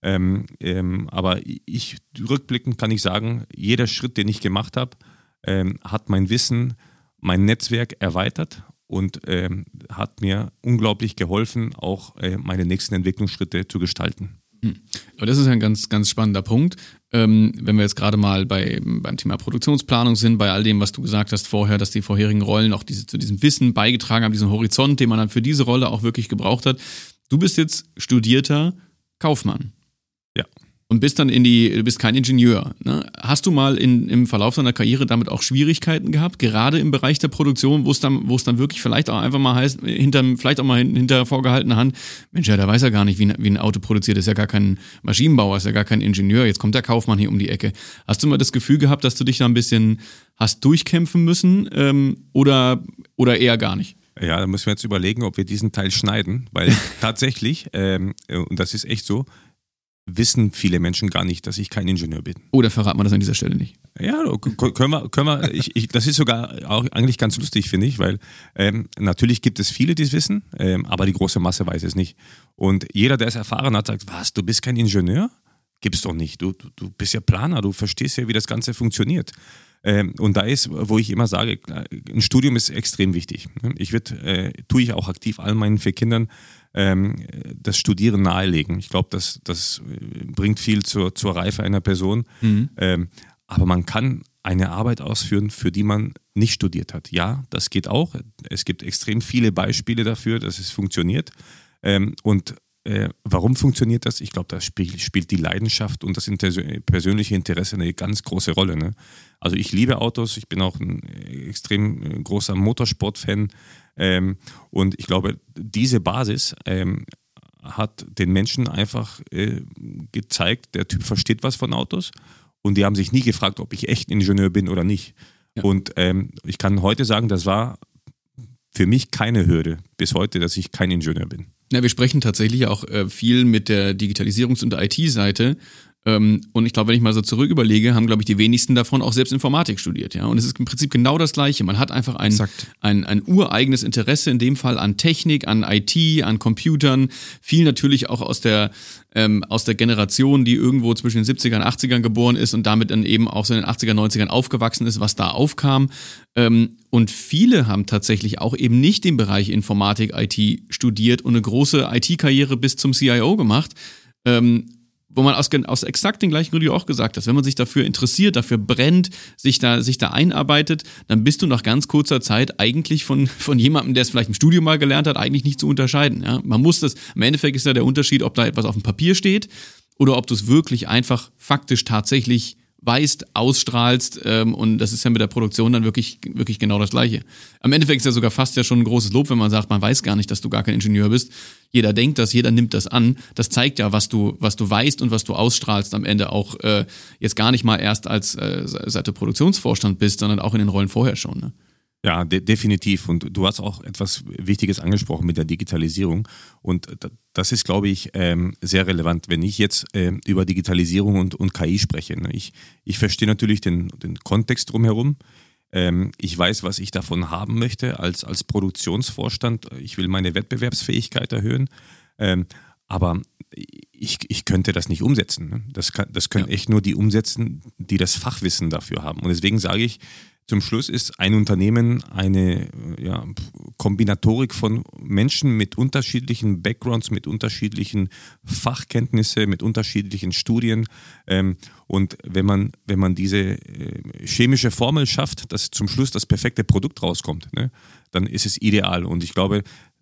Aber rückblickend kann ich sagen, jeder Schritt, den ich gemacht habe, hat mein Wissen, mein Netzwerk erweitert und hat mir unglaublich geholfen, auch meine nächsten Entwicklungsschritte zu gestalten. Aber das ist ein ganz, ganz spannender Punkt. Wenn wir jetzt gerade mal beim Thema Produktionsplanung sind, bei all dem, was du gesagt hast vorher, dass die vorherigen Rollen auch zu diesem Wissen beigetragen haben, diesen Horizont, den man dann für diese Rolle auch wirklich gebraucht hat. Du bist jetzt studierter Kaufmann. Ja. Und bist dann du bist kein Ingenieur. Ne? Hast du mal im Verlauf deiner Karriere damit auch Schwierigkeiten gehabt, gerade im Bereich der Produktion, wo es dann wirklich vielleicht auch einfach mal heißt, hinter vorgehaltener Hand, Mensch, ja, der weiß ja gar nicht, wie ein Auto produziert, ist ja gar kein Maschinenbauer, ist ja gar kein Ingenieur, jetzt kommt der Kaufmann hier um die Ecke. Hast du mal das Gefühl gehabt, dass du dich da ein bisschen hast durchkämpfen müssen oder eher gar nicht? Ja, da müssen wir jetzt überlegen, ob wir diesen Teil schneiden, weil tatsächlich, und das ist echt so, wissen viele Menschen gar nicht, dass ich kein Ingenieur bin. Oder verraten wir das an dieser Stelle nicht? Ja, können wir das ist sogar auch eigentlich ganz lustig, finde ich, weil natürlich gibt es viele, die es wissen, aber die große Masse weiß es nicht. Und jeder, der es erfahren hat, sagt, was, du bist kein Ingenieur? Gibt's doch nicht. Du bist ja Planer, du verstehst ja, wie das Ganze funktioniert. Und da ist, wo ich immer sage, ein Studium ist extrem wichtig. Tue ich auch aktiv allen meinen 4 Kindern das Studieren nahelegen. Ich glaube, das bringt viel zur Reife einer Person. Mhm. Aber man kann eine Arbeit ausführen, für die man nicht studiert hat. Ja, das geht auch. Es gibt extrem viele Beispiele dafür, dass es funktioniert. Warum funktioniert das? Ich glaube, da spielt die Leidenschaft und das persönliche Interesse eine ganz große Rolle. Ne? Also ich liebe Autos, ich bin auch ein extrem großer Motorsport-Fan und ich glaube, diese Basis hat den Menschen einfach gezeigt, der Typ versteht was von Autos und die haben sich nie gefragt, ob ich echt Ingenieur bin oder nicht. Ja. Und ich kann heute sagen, das war für mich keine Hürde bis heute, dass ich kein Ingenieur bin. Ja, wir sprechen tatsächlich auch viel mit der Digitalisierungs- und IT-Seite. Und ich glaube, wenn ich mal so zurück überlege, haben, glaube ich, die wenigsten davon auch selbst Informatik studiert. Ja? Und es ist im Prinzip genau das Gleiche. Man hat einfach ein ureigenes Interesse, in dem Fall an Technik, an IT, an Computern. Viel natürlich auch aus der Generation, die irgendwo zwischen den 70ern und 80ern geboren ist und damit dann eben auch so in den 80er, 90ern aufgewachsen ist, was da aufkam. Und viele haben tatsächlich auch eben nicht den Bereich Informatik, IT studiert und eine große IT-Karriere bis zum CIO gemacht. Wo man aus exakt den gleichen Gründen, die du auch gesagt hast, wenn man sich dafür interessiert, dafür brennt, sich da einarbeitet, dann bist du nach ganz kurzer Zeit eigentlich von jemandem, der es vielleicht im Studium mal gelernt hat, eigentlich nicht zu unterscheiden. Ja? Man muss das, im Endeffekt ist ja der Unterschied, ob da etwas auf dem Papier steht oder ob du es wirklich einfach faktisch tatsächlich weißt, ausstrahlst und das ist ja mit der Produktion dann wirklich genau das Gleiche. Am Endeffekt ist ja sogar fast ja schon ein großes Lob, wenn man sagt, man weiß gar nicht, dass du gar kein Ingenieur bist. Jeder denkt das, jeder nimmt das an. Das zeigt ja, was du weißt und was du ausstrahlst am Ende auch jetzt gar nicht mal erst seit du Produktionsvorstand bist, sondern auch in den Rollen vorher schon. Ne? Ja, definitiv. Und du hast auch etwas Wichtiges angesprochen mit der Digitalisierung. Und das ist, glaube ich, sehr relevant. Wenn ich jetzt über Digitalisierung und KI spreche, ne? Ich verstehe natürlich den Kontext drumherum. Ich weiß, was ich davon haben möchte als Produktionsvorstand. Ich will meine Wettbewerbsfähigkeit erhöhen. Aber ich könnte das nicht umsetzen. Ne? Das können echt nur die umsetzen, die das Fachwissen dafür haben. Und deswegen sage ich, zum Schluss ist ein Unternehmen eine Kombinatorik von Menschen mit unterschiedlichen Backgrounds, mit unterschiedlichen Fachkenntnissen, mit unterschiedlichen Studien. Und wenn man diese chemische Formel schafft, dass zum Schluss das perfekte Produkt rauskommt, ne, dann ist es ideal. Und ich glaube,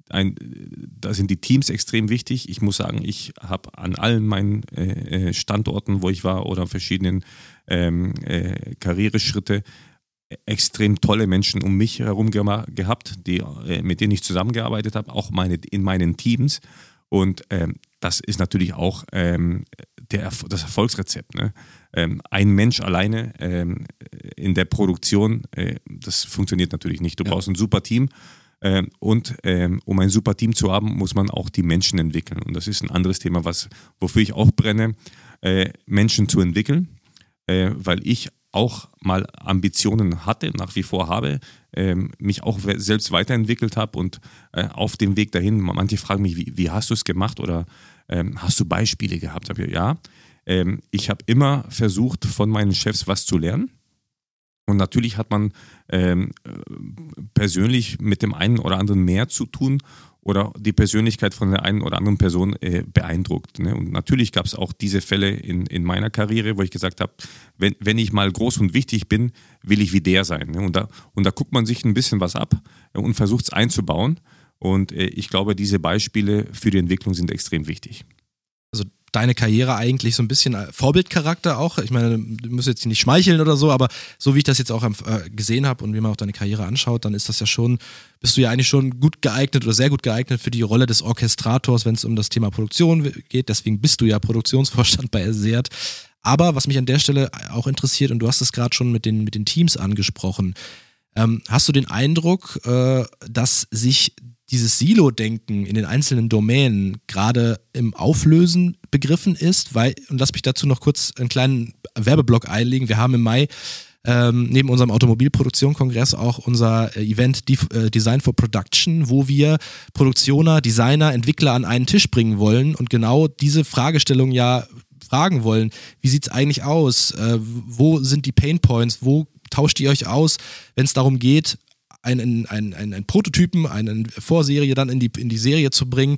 da sind die Teams extrem wichtig. Ich muss sagen, ich habe an allen meinen Standorten, wo ich war, oder verschiedenen Karriereschritte extrem tolle Menschen um mich herum gehabt, mit denen ich zusammengearbeitet habe, auch in meinen Teams. Und das ist natürlich auch das Erfolgsrezept. Ne? Ein Mensch alleine in der Produktion, das funktioniert natürlich nicht. Du brauchst ein super Team. Und um ein super Team zu haben, muss man auch die Menschen entwickeln. Und das ist ein anderes Thema, wofür ich auch brenne, Menschen zu entwickeln, weil ich auch mal Ambitionen hatte, nach wie vor habe, mich auch selbst weiterentwickelt habe und auf dem Weg dahin, manche fragen mich, wie hast du es gemacht oder hast du Beispiele gehabt? Ich habe immer versucht, von meinen Chefs was zu lernen. Und natürlich hat man persönlich mit dem einen oder anderen mehr zu tun oder die Persönlichkeit von der einen oder anderen Person beeindruckt. Ne? Und natürlich gab es auch diese Fälle in meiner Karriere, wo ich gesagt habe, wenn ich mal groß und wichtig bin, will ich wie der sein. Ne? Und da guckt man sich ein bisschen was ab und versucht es einzubauen. Und ich glaube, diese Beispiele für die Entwicklung sind extrem wichtig. Also deine Karriere eigentlich so ein bisschen Vorbildcharakter auch. Ich meine, du musst jetzt nicht schmeicheln oder so, aber so wie ich das jetzt auch gesehen habe und wie man auch deine Karriere anschaut, dann ist das ja schon, bist du ja eigentlich schon gut geeignet oder sehr gut geeignet für die Rolle des Orchestrators, wenn es um das Thema Produktion geht. Deswegen bist du ja Produktionsvorstand bei SEAT. Aber was mich an der Stelle auch interessiert, und du hast es gerade schon mit den Teams angesprochen, hast du den Eindruck, dass sich dieses Silo-Denken in den einzelnen Domänen gerade im Auflösen begriffen ist, und lass mich dazu noch kurz einen kleinen Werbeblock einlegen. Wir haben im Mai neben unserem Automobilproduktion-Kongress auch unser Event Design for Production, wo wir Produktioner, Designer, Entwickler an einen Tisch bringen wollen und genau diese Fragestellung ja fragen wollen. Wie sieht es eigentlich aus? Wo sind die Painpoints? Wo tauscht ihr euch aus, wenn es darum geht, einen Prototypen, eine Vorserie dann in die Serie zu bringen.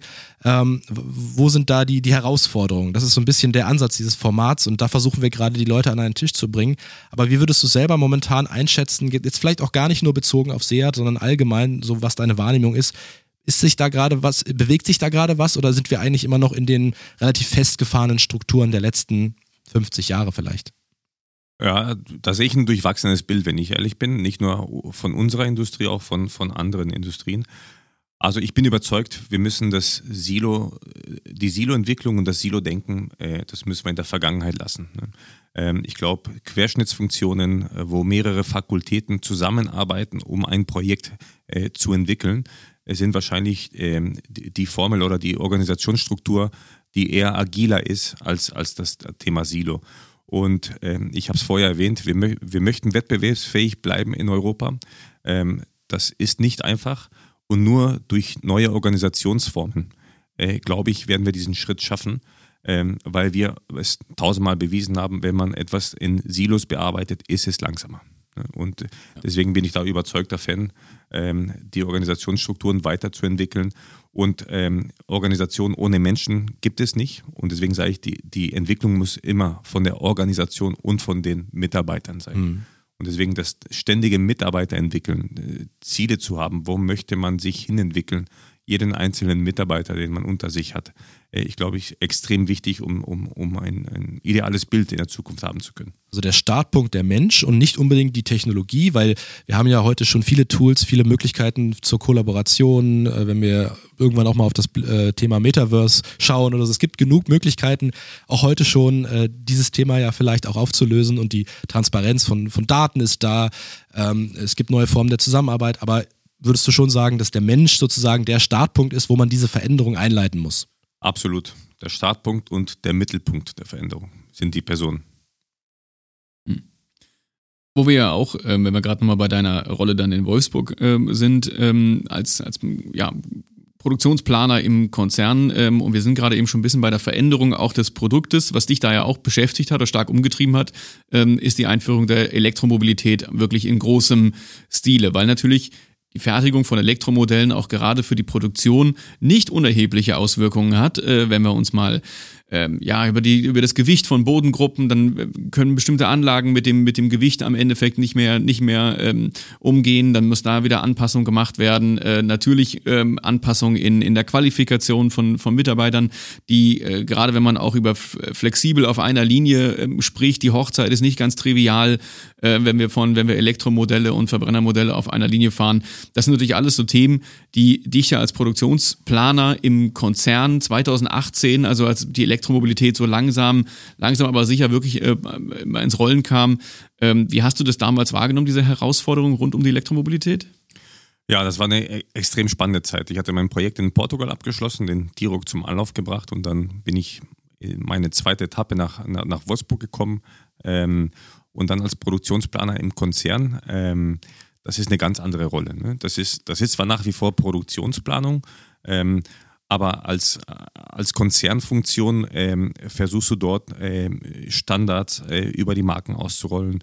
Wo sind da die Herausforderungen? Das ist so ein bisschen der Ansatz dieses Formats und da versuchen wir gerade die Leute an einen Tisch zu bringen. Aber wie würdest du selber momentan einschätzen, jetzt vielleicht auch gar nicht nur bezogen auf SEAT, sondern allgemein, so was deine Wahrnehmung ist? Ist sich da gerade was, bewegt sich da gerade was oder sind wir eigentlich immer noch in den relativ festgefahrenen Strukturen der letzten 50 Jahre vielleicht? Ja, da sehe ich ein durchwachsenes Bild, wenn ich ehrlich bin. Nicht nur von unserer Industrie, auch von anderen Industrien. Also ich bin überzeugt, wir müssen die Silo-Entwicklung und das Silo-Denken, das müssen wir in der Vergangenheit lassen. Ich glaube, Querschnittsfunktionen, wo mehrere Fakultäten zusammenarbeiten, um ein Projekt zu entwickeln, sind wahrscheinlich die Formel oder die Organisationsstruktur, die eher agiler ist als das Thema Silo. Und ich habe es vorher erwähnt, wir möchten wettbewerbsfähig bleiben in Europa. Das ist nicht einfach und nur durch neue Organisationsformen, glaube ich, werden wir diesen Schritt schaffen, weil wir es 1000-mal bewiesen haben, wenn man etwas in Silos bearbeitet, ist es langsamer. Und deswegen bin ich da überzeugter Fan, die Organisationsstrukturen weiterzuentwickeln. Und Organisation ohne Menschen gibt es nicht. Und deswegen sage ich, die Entwicklung muss immer von der Organisation und von den Mitarbeitern sein. Mhm. Und deswegen das ständige Mitarbeiter entwickeln, Ziele zu haben, wo möchte man sich hinentwickeln, jeden einzelnen Mitarbeiter, den man unter sich hat, ich glaube, extrem wichtig, um ein ideales Bild in der Zukunft haben zu können. Also der Startpunkt der Mensch und nicht unbedingt die Technologie, weil wir haben ja heute schon viele Tools, viele Möglichkeiten zur Kollaboration, wenn wir irgendwann auch mal auf das Thema Metaverse schauen oder so. Es gibt genug Möglichkeiten, auch heute schon dieses Thema ja vielleicht auch aufzulösen und die Transparenz von Daten ist da. Es gibt neue Formen der Zusammenarbeit, aber würdest du schon sagen, dass der Mensch sozusagen der Startpunkt ist, wo man diese Veränderung einleiten muss? Absolut. Der Startpunkt und der Mittelpunkt der Veränderung sind die Personen. Wo wir ja auch, wenn wir gerade nochmal bei deiner Rolle dann in Wolfsburg sind, als Produktionsplaner im Konzern und wir sind gerade eben schon ein bisschen bei der Veränderung auch des Produktes, was dich da ja auch beschäftigt hat oder stark umgetrieben hat, ist die Einführung der Elektromobilität wirklich in großem Stile, weil natürlich die Fertigung von Elektromodellen auch gerade für die Produktion nicht unerhebliche Auswirkungen hat, wenn wir uns mal über das Gewicht von Bodengruppen, dann können bestimmte Anlagen mit dem Gewicht am Endeffekt nicht mehr umgehen, dann muss da wieder Anpassung gemacht werden, natürlich Anpassung in der Qualifikation von Mitarbeitern, die gerade wenn man auch über flexibel auf einer Linie spricht, die Hochzeit ist nicht ganz trivial, wenn wir Elektromodelle und Verbrennermodelle auf einer Linie fahren. Das sind natürlich alles so Themen, die ich ja als Produktionsplaner im Konzern 2018, also als die Elektromobilität so langsam aber sicher wirklich ins Rollen kam. Wie hast du das damals wahrgenommen, diese Herausforderung rund um die Elektromobilität? Ja, das war eine extrem spannende Zeit. Ich hatte mein Projekt in Portugal abgeschlossen, den T-Roc zum Anlauf gebracht und dann bin ich in meine zweite Etappe nach Wolfsburg gekommen und dann als Produktionsplaner im Konzern. Das ist eine ganz andere Rolle. Ne? Das ist zwar nach wie vor Produktionsplanung, aber als Konzernfunktion versuchst du dort Standards über die Marken auszurollen,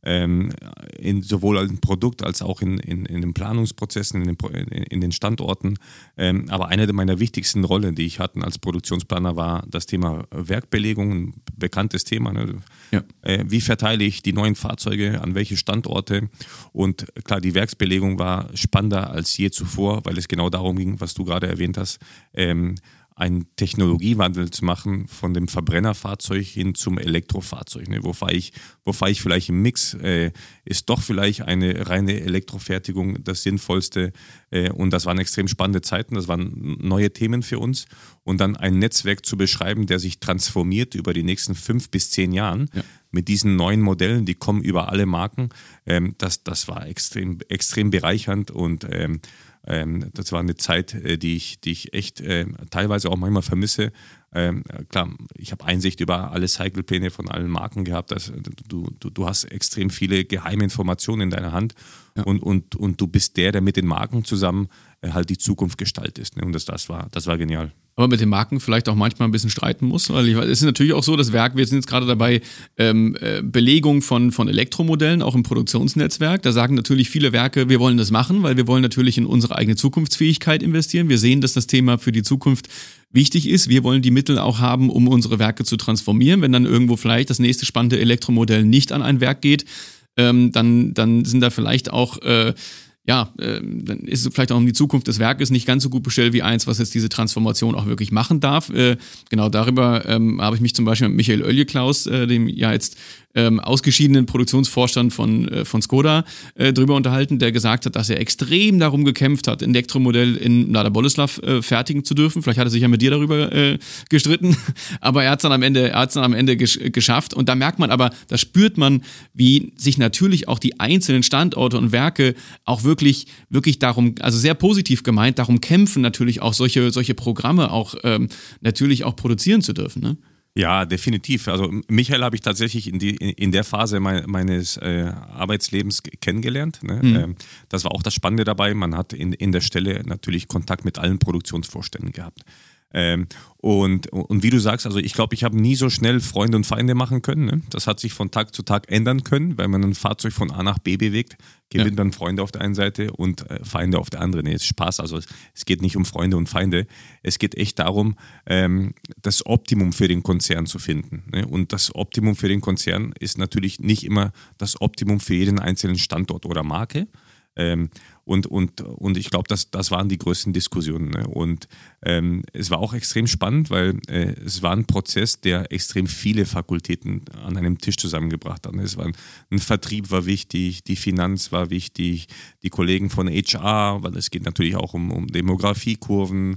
sowohl im Produkt als auch in den Planungsprozessen, in den Standorten. Aber eine meiner wichtigsten Rollen, die ich hatte als Produktionsplaner, war das Thema Werkbelegung, ein bekanntes Thema. Ne? Ja. Wie verteile ich die neuen Fahrzeuge an welche Standorte? Und klar, die Werksbelegung war spannender als je zuvor, weil es genau darum ging, was du gerade erwähnt hast, einen Technologiewandel zu machen von dem Verbrennerfahrzeug hin zum Elektrofahrzeug. Ne? Wo fahre ich vielleicht im Mix? Ist doch vielleicht eine reine Elektrofertigung das Sinnvollste? Und das waren extrem spannende Zeiten, das waren neue Themen für uns. Und dann ein Netzwerk zu beschreiben, der sich transformiert über die nächsten 5 bis 10 Jahren mit diesen neuen Modellen, die kommen über alle Marken. Das war extrem bereichernd und das war eine Zeit, die ich echt teilweise auch manchmal vermisse. Klar, ich habe Einsicht über alle Cyclepläne von allen Marken gehabt. Du hast extrem viele geheime Informationen in deiner Hand und du bist der mit den Marken zusammen halt die Zukunft gestaltest. Ne? Und das war genial. aber mit den Marken vielleicht auch manchmal ein bisschen streiten muss, weil es ist natürlich auch so, das Werk, wir sind jetzt gerade dabei, Belegung von Elektromodellen, auch im Produktionsnetzwerk. Da sagen natürlich viele Werke, wir wollen das machen, weil wir wollen natürlich in unsere eigene Zukunftsfähigkeit investieren. Wir sehen, dass das Thema für die Zukunft wichtig ist. Wir wollen die Mittel auch haben, um unsere Werke zu transformieren. Wenn dann irgendwo vielleicht das nächste spannende Elektromodell nicht an ein Werk geht, dann sind da vielleicht auch dann ist es vielleicht auch um die Zukunft des Werkes nicht ganz so gut bestellt wie eins, was jetzt diese Transformation auch wirklich machen darf. Genau darüber habe ich mich zum Beispiel mit Michael Oelje-Klaus, dem ja jetzt ausgeschiedenen Produktionsvorstand von Skoda, drüber unterhalten, der gesagt hat, dass er extrem darum gekämpft hat, ein Elektromodell in Mlada Boleslav fertigen zu dürfen. Vielleicht hat er sich ja mit dir darüber gestritten, aber er hat es dann am Ende geschafft. Und da merkt man aber, da spürt man, wie sich natürlich auch die einzelnen Standorte und Werke auch wirklich darum, also sehr positiv gemeint, darum kämpfen, natürlich auch solche Programme auch natürlich auch produzieren zu dürfen, ne? Ja, definitiv. Also Michael habe ich tatsächlich in der Phase meines Arbeitslebens kennengelernt. Ne? Das war auch das Spannende dabei. Man hat in der Stelle natürlich Kontakt mit allen Produktionsvorständen gehabt. Und wie du sagst, also ich glaube, ich habe nie so schnell Freunde und Feinde machen können. Ne? Das hat sich von Tag zu Tag ändern können, weil man ein Fahrzeug von A nach B bewegt, gewinnt man Freunde auf der einen Seite und Feinde auf der anderen. Nee, ist Spaß, also es geht nicht um Freunde und Feinde. Es geht echt darum, das Optimum für den Konzern zu finden. Ne? Und das Optimum für den Konzern ist natürlich nicht immer das Optimum für jeden einzelnen Standort oder Marke. Und ich glaube, das waren die größten Diskussionen. Ne? Und es war auch extrem spannend, weil es war ein Prozess, der extrem viele Fakultäten an einem Tisch zusammengebracht hat. Ein Vertrieb war wichtig, die Finanz war wichtig, die Kollegen von HR, weil es geht natürlich auch um Demografiekurven,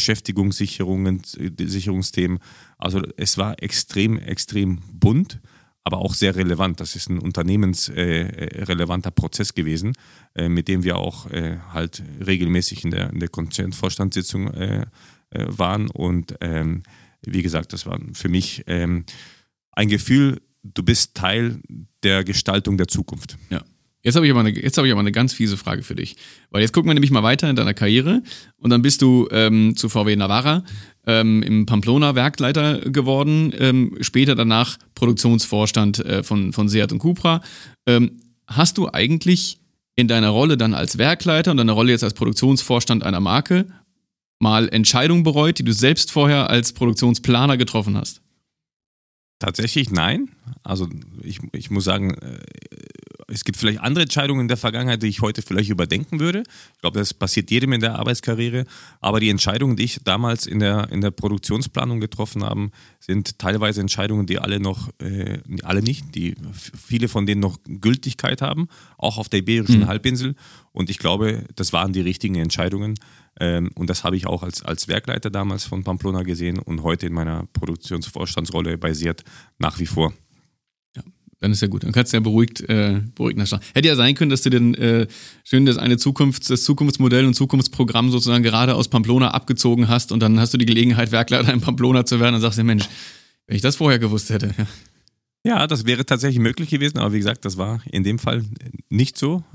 Sicherungsthemen. Also es war extrem, extrem bunt, aber auch sehr relevant. Das ist ein unternehmensrelevanter Prozess gewesen, mit dem wir auch halt regelmäßig in der Konzernvorstandssitzung waren. Und wie gesagt, das war für mich ein Gefühl, du bist Teil der Gestaltung der Zukunft. Ja. Jetzt habe ich aber eine ganz fiese Frage für dich. Weil jetzt gucken wir nämlich mal weiter in deiner Karriere und dann bist du zu VW Navarra im Pamplona Werkleiter geworden, später danach Produktionsvorstand von Seat und Cupra. Hast du eigentlich in deiner Rolle dann als Werkleiter und deiner Rolle jetzt als Produktionsvorstand einer Marke mal Entscheidungen bereut, die du selbst vorher als Produktionsplaner getroffen hast? Tatsächlich nein. Also ich muss sagen, es gibt vielleicht andere Entscheidungen in der Vergangenheit, die ich heute vielleicht überdenken würde. Ich glaube, das passiert jedem in der Arbeitskarriere. Aber die Entscheidungen, die ich damals in der Produktionsplanung getroffen habe, sind teilweise Entscheidungen, die alle nicht, die viele von denen noch Gültigkeit haben, auch auf der Iberischen Halbinsel. Und ich glaube, das waren die richtigen Entscheidungen. Und das habe ich auch als Werkleiter damals von Pamplona gesehen und heute in meiner Produktionsvorstandsrolle bei Seat nach wie vor. Ja, dann ist ja gut. Dann kannst du ja beruhigt nachschauen. Hätte ja sein können, dass du das Zukunftsmodell und Zukunftsprogramm sozusagen gerade aus Pamplona abgezogen hast und dann hast du die Gelegenheit, Werkleiter in Pamplona zu werden und sagst dir, Mensch, wenn ich das vorher gewusst hätte. Ja, das wäre tatsächlich möglich gewesen, aber wie gesagt, das war in dem Fall nicht so.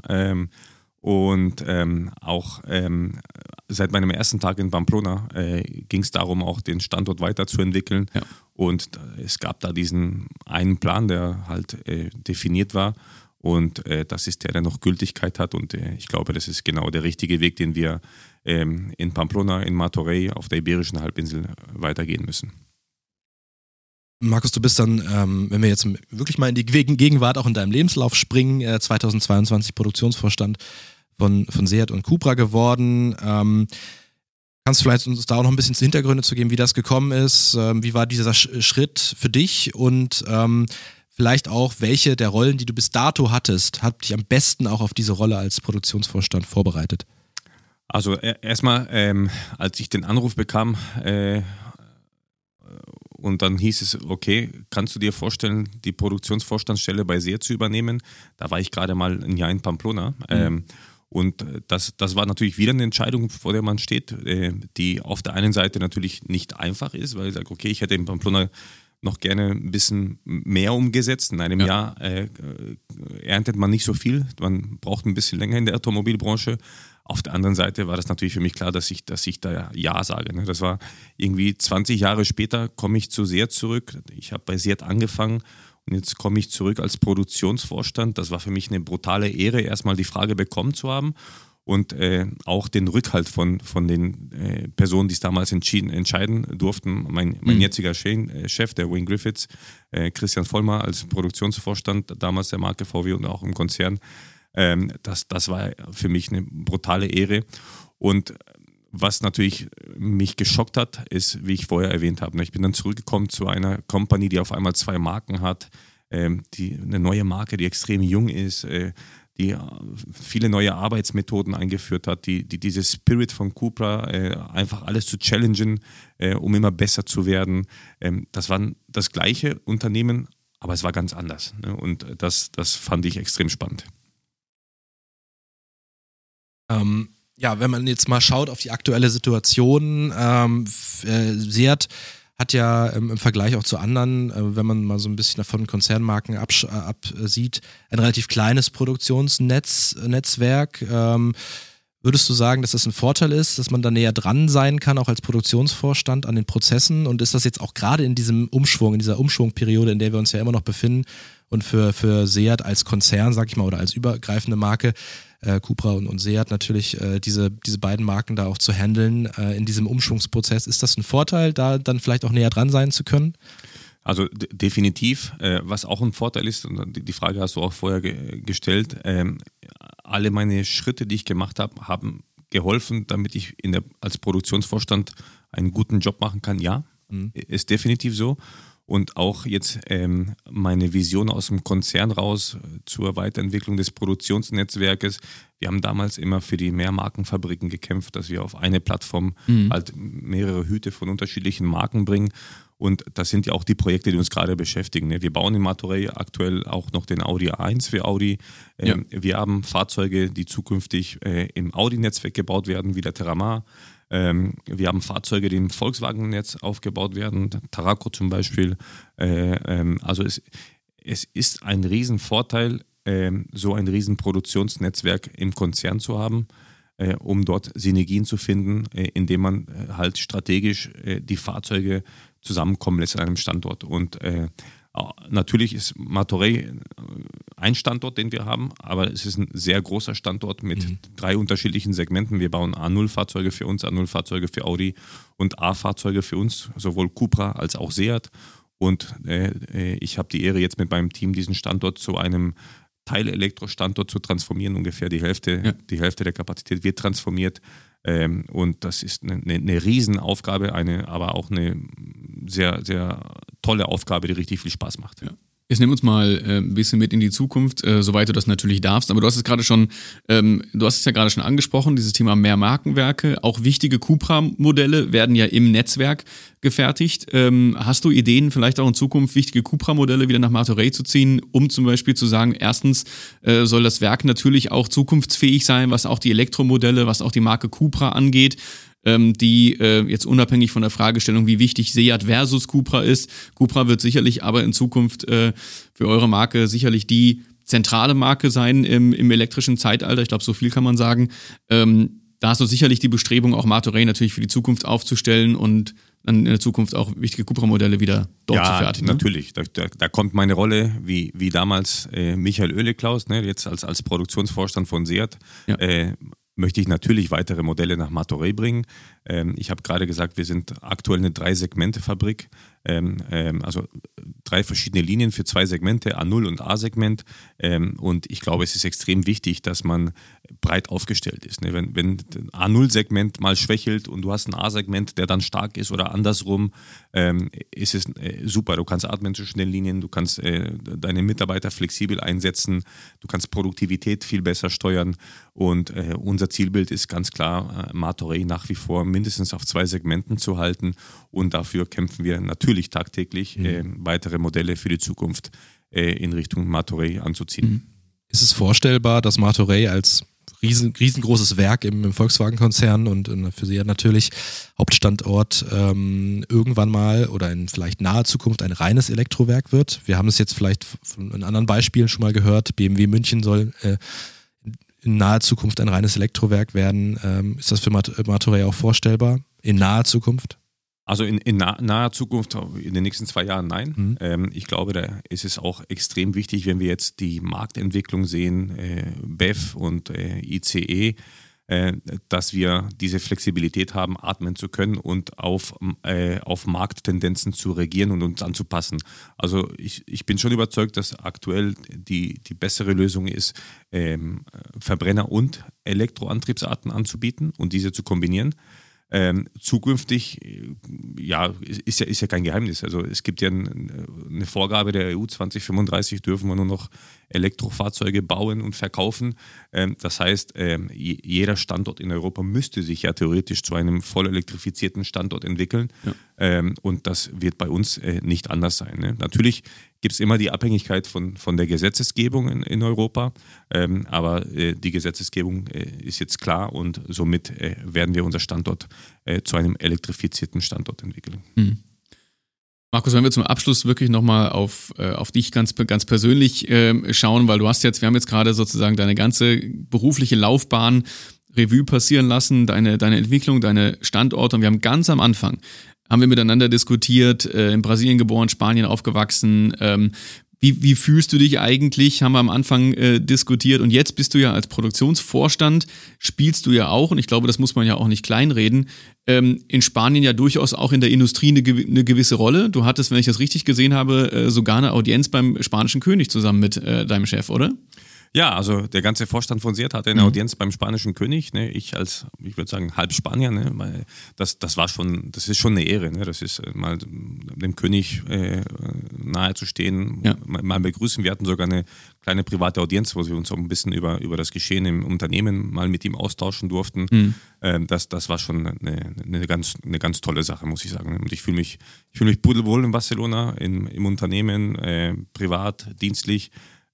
Auch seit meinem ersten Tag in Pamplona ging es darum, auch den Standort weiterzuentwickeln. Ja. Und es gab da diesen einen Plan, der halt definiert war. Und das ist der noch Gültigkeit hat. Und ich glaube, das ist genau der richtige Weg, den wir in Pamplona, in Martorell auf der Iberischen Halbinsel weitergehen müssen. Markus, du bist dann, wenn wir jetzt wirklich mal in die Gegenwart auch in deinem Lebenslauf springen, 2022 Produktionsvorstand von Seat und Cupra geworden. Kannst du vielleicht uns da auch noch ein bisschen Hintergründe zu geben, wie das gekommen ist? Wie war dieser Schritt für dich? Und vielleicht auch, welche der Rollen, die du bis dato hattest, hat dich am besten auch auf diese Rolle als Produktionsvorstand vorbereitet? Also erstmal, als ich den Anruf bekam, und dann hieß es, okay, kannst du dir vorstellen, die Produktionsvorstandsstelle bei Seat zu übernehmen? Da war ich gerade mal ein Jahr in Pamplona. Und das war natürlich wieder eine Entscheidung, vor der man steht, die auf der einen Seite natürlich nicht einfach ist, weil ich sage, okay, ich hätte in Pamplona noch gerne ein bisschen mehr umgesetzt. In einem Jahr erntet man nicht so viel, man braucht ein bisschen länger in der Automobilbranche. Auf der anderen Seite war das natürlich für mich klar, dass ich da Ja sage. Ne? Das war irgendwie 20 Jahre später, komme ich zu Seat zurück. Ich habe bei Seat angefangen und jetzt komme ich zurück als Produktionsvorstand. Das war für mich eine brutale Ehre, erstmal die Frage bekommen zu haben und auch den Rückhalt von den Personen, die es damals entscheiden durften. Mein jetziger Chef, der Wayne Griffiths, Christian Vollmer als Produktionsvorstand damals der Marke VW und auch im Konzern. Das war für mich eine brutale Ehre. Und was natürlich mich geschockt hat, ist, wie ich vorher erwähnt habe, ich bin dann zurückgekommen zu einer Company, die auf einmal 2 Marken hat, eine neue Marke, die extrem jung ist, die viele neue Arbeitsmethoden eingeführt hat, die diese Spirit von Cupra, einfach alles zu challengen, um immer besser zu werden. Das waren das gleiche Unternehmen, aber es war ganz anders. Ne? Und das fand ich extrem spannend. Ja, wenn man jetzt mal schaut auf die aktuelle Situation, Seat hat ja im Vergleich auch zu anderen, wenn man mal so ein bisschen davon Konzernmarken absieht, ein relativ kleines Produktionsnetzwerk. Würdest du sagen, dass das ein Vorteil ist, dass man da näher dran sein kann, auch als Produktionsvorstand an den Prozessen? Und ist das jetzt auch gerade in diesem Umschwung, in dieser Umschwungperiode, in der wir uns ja immer noch befinden und für Seat als Konzern, sag ich mal, oder als übergreifende Marke, Cupra und Seat natürlich, diese beiden Marken da auch zu handeln in diesem Umschwungsprozess. Ist das ein Vorteil, da dann vielleicht auch näher dran sein zu können? Also definitiv, was auch ein Vorteil ist, und die Frage hast du auch vorher gestellt, alle meine Schritte, die ich gemacht habe, haben geholfen, damit ich als Produktionsvorstand einen guten Job machen kann. Ja, ist definitiv so. Und auch jetzt meine Vision aus dem Konzern raus zur Weiterentwicklung des Produktionsnetzwerkes. Wir haben damals immer für die Mehrmarkenfabriken gekämpft, dass wir auf eine Plattform halt mehrere Hüte von unterschiedlichen Marken bringen. Und das sind ja auch die Projekte, die uns gerade beschäftigen. Ne? Wir bauen in Martorell aktuell auch noch den Audi A1 für Audi. Wir haben Fahrzeuge, die zukünftig im Audi-Netzwerk gebaut werden, wie der Terramar. Wir haben Fahrzeuge, die im Volkswagen-Netz aufgebaut werden, Tarraco zum Beispiel. Also es ist ein Riesenvorteil, so ein Riesenproduktionsnetzwerk im Konzern zu haben, um dort Synergien zu finden, indem man halt strategisch die Fahrzeuge zusammenkommen lässt an einem Standort. Und natürlich ist Martorell ein Standort, den wir haben, aber es ist ein sehr großer Standort mit 3 unterschiedlichen Segmenten. Wir bauen A0-Fahrzeuge für uns, A0-Fahrzeuge für Audi und A-Fahrzeuge für uns, sowohl Cupra als auch Seat. Und ich habe die Ehre, jetzt mit meinem Team diesen Standort zu einem Teil-Elektro-Standort zu transformieren. Ungefähr die Hälfte der Kapazität wird transformiert. Und das ist eine Riesenaufgabe, aber auch eine sehr, sehr tolle Aufgabe, die richtig viel Spaß macht. Ja. Jetzt nimm uns mal ein bisschen mit in die Zukunft, soweit du das natürlich darfst. Aber du hast es gerade schon, angesprochen, dieses Thema Mehrmarkenwerke. Auch wichtige Cupra-Modelle werden ja im Netzwerk gefertigt. Hast du Ideen, vielleicht auch in Zukunft wichtige Cupra-Modelle wieder nach Martorell zu ziehen, um zum Beispiel zu sagen, erstens soll das Werk natürlich auch zukunftsfähig sein, was auch die Elektromodelle, was auch die Marke Cupra angeht, die jetzt unabhängig von der Fragestellung, wie wichtig Seat versus Cupra ist. Cupra wird sicherlich aber in Zukunft für eure Marke sicherlich die zentrale Marke sein im elektrischen Zeitalter. Ich glaube, so viel kann man sagen. Da hast du sicherlich die Bestrebung, auch Martorell natürlich für die Zukunft aufzustellen und dann in der Zukunft auch wichtige Cupra-Modelle wieder dort zu fertigen. Ja, natürlich. Da kommt meine Rolle, wie damals Michael Oehleklaus, ne, jetzt als Produktionsvorstand von Seat, möchte ich natürlich weitere Modelle nach Martorell bringen. Ich habe gerade gesagt, wir sind aktuell eine 3-Segmente-Fabrik, also 3 verschiedene Linien für 2 Segmente, A0 und A-Segment. Und ich glaube, es ist extrem wichtig, dass man breit aufgestellt ist. Ne? Wenn A0-Segment mal schwächelt und du hast ein A-Segment, der dann stark ist oder andersrum, ist es super. Du kannst atmen zwischen den Linien, du kannst deine Mitarbeiter flexibel einsetzen, du kannst Produktivität viel besser steuern. Und unser Zielbild ist ganz klar, Martorell nach wie vor mindestens auf 2 Segmenten zu halten. Und dafür kämpfen wir natürlich tagtäglich, weitere Modelle für die Zukunft in Richtung Martorell anzuziehen. Ist es vorstellbar, dass Martorell als riesengroßes Werk im Volkswagen-Konzern und für Sie ja natürlich Hauptstandort irgendwann mal oder in vielleicht naher Zukunft ein reines Elektrowerk wird? Wir haben es jetzt vielleicht von in anderen Beispielen schon mal gehört. BMW München soll in naher Zukunft ein reines Elektrowerk werden. Ist das für Martorell auch vorstellbar? In naher Zukunft? Also in naher Zukunft, in den nächsten 2 Jahren, nein. Ich glaube, da ist es auch extrem wichtig, wenn wir jetzt die Marktentwicklung sehen, BEV und ICE, dass wir diese Flexibilität haben, atmen zu können und auf Markttendenzen zu reagieren und uns anzupassen. Also ich bin schon überzeugt, dass aktuell die bessere Lösung ist, Verbrenner- und Elektroantriebsarten anzubieten und diese zu kombinieren. Zukünftig, ist ja kein Geheimnis. Also es gibt ja eine Vorgabe der EU, 2035 dürfen wir nur noch Elektrofahrzeuge bauen und verkaufen. Das heißt, jeder Standort in Europa müsste sich ja theoretisch zu einem voll elektrifizierten Standort entwickeln. Ja. Und das wird bei uns nicht anders sein. Ne? Natürlich gibt es immer die Abhängigkeit von der Gesetzesgebung in Europa, aber die Gesetzesgebung ist jetzt klar und somit werden wir unser Standort zu einem elektrifizierten Standort entwickeln. Markus, wenn wir zum Abschluss wirklich nochmal auf dich ganz persönlich schauen, weil wir haben jetzt gerade sozusagen deine ganze berufliche Laufbahn Revue passieren lassen, deine Entwicklung, deine Standorte, und wir haben ganz am Anfang haben wir miteinander diskutiert, in Brasilien geboren, Spanien aufgewachsen. Wie fühlst du dich eigentlich? Haben wir am Anfang diskutiert, und jetzt bist du ja als Produktionsvorstand, spielst du ja auch, und ich glaube, das muss man ja auch nicht kleinreden, in Spanien ja durchaus auch in der Industrie eine gewisse Rolle. Du hattest, wenn ich das richtig gesehen habe, sogar eine Audienz beim spanischen König zusammen mit deinem Chef, oder? Ja, also der ganze Vorstand von SEAT hatte eine Audienz beim spanischen König. Ne? Ich würde sagen, halb Spanier. Ne? Weil das ist schon eine Ehre. Ne? Das ist mal dem König nahe zu stehen, mal begrüßen. Wir hatten sogar eine kleine private Audienz, wo wir uns auch ein bisschen über das Geschehen im Unternehmen mal mit ihm austauschen durften. Das war schon eine ganz tolle Sache, muss ich sagen. Und ich fühle mich pudelwohl in Barcelona, im Unternehmen, privat, dienstlich.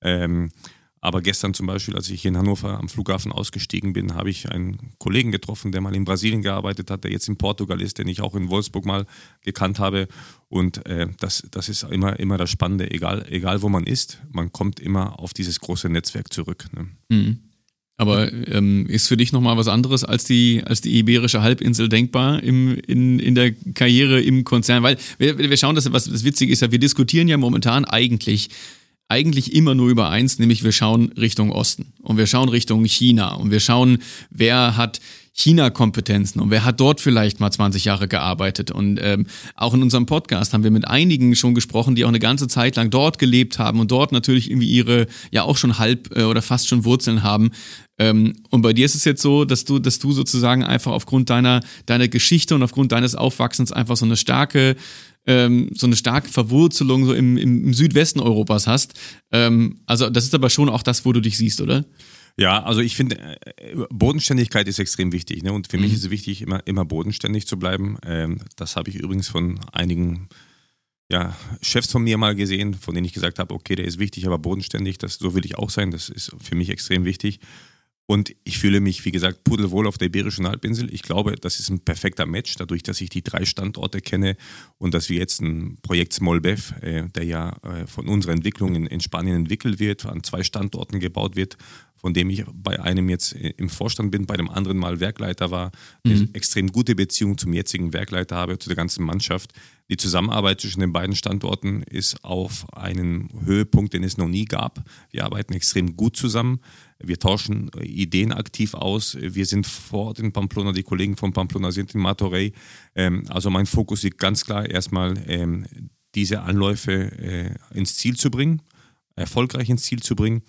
Aber gestern zum Beispiel, als ich in Hannover am Flughafen ausgestiegen bin, habe ich einen Kollegen getroffen, der mal in Brasilien gearbeitet hat, der jetzt in Portugal ist, den ich auch in Wolfsburg mal gekannt habe. Und das ist immer das Spannende, egal wo man ist, man kommt immer auf dieses große Netzwerk zurück. Ne? Aber ist für dich nochmal was anderes als die Iberische Halbinsel denkbar in der Karriere im Konzern? Weil wir schauen, was das Witzige ist, ja, wir diskutieren ja momentan eigentlich immer nur über eins, nämlich wir schauen Richtung Osten und wir schauen Richtung China und wir schauen, wer hat China-Kompetenzen und wer hat dort vielleicht mal 20 Jahre gearbeitet. Und auch in unserem Podcast haben wir mit einigen schon gesprochen, die auch eine ganze Zeit lang dort gelebt haben und dort natürlich irgendwie ihre, ja auch schon halb oder fast schon Wurzeln haben. Und bei dir ist es jetzt so, dass du sozusagen einfach aufgrund deiner Geschichte und aufgrund deines Aufwachsens einfach so eine starke Verwurzelung so im Südwesten Europas hast. Also das ist aber schon auch das, wo du dich siehst, oder? Ja, also ich finde, Bodenständigkeit ist extrem wichtig. Ne? Und für mich ist es wichtig, immer bodenständig zu bleiben. Das habe ich übrigens von einigen Chefs von mir mal gesehen, von denen ich gesagt habe, okay, der ist wichtig, aber bodenständig, so will ich auch sein. Das ist für mich extrem wichtig. Und ich fühle mich, wie gesagt, pudelwohl auf der Iberischen Halbinsel. Ich glaube, das ist ein perfekter Match, dadurch, dass ich die 3 Standorte kenne und dass wir jetzt ein Projekt SmallBev, der ja von unserer Entwicklung in Spanien entwickelt wird, an 2 Standorten gebaut wird, von dem ich bei einem jetzt im Vorstand bin, bei dem anderen mal Werkleiter war, eine extrem gute Beziehung zum jetzigen Werkleiter habe, zu der ganzen Mannschaft. Die Zusammenarbeit zwischen den beiden Standorten ist auf einen Höhepunkt, den es noch nie gab. Wir arbeiten extrem gut zusammen. Wir tauschen Ideen aktiv aus. Wir sind vor Ort in Pamplona, die Kollegen von Pamplona sind in Martorell. Also mein Fokus liegt ganz klar erstmal, diese Anläufe ins Ziel zu bringen, erfolgreich ins Ziel zu bringen.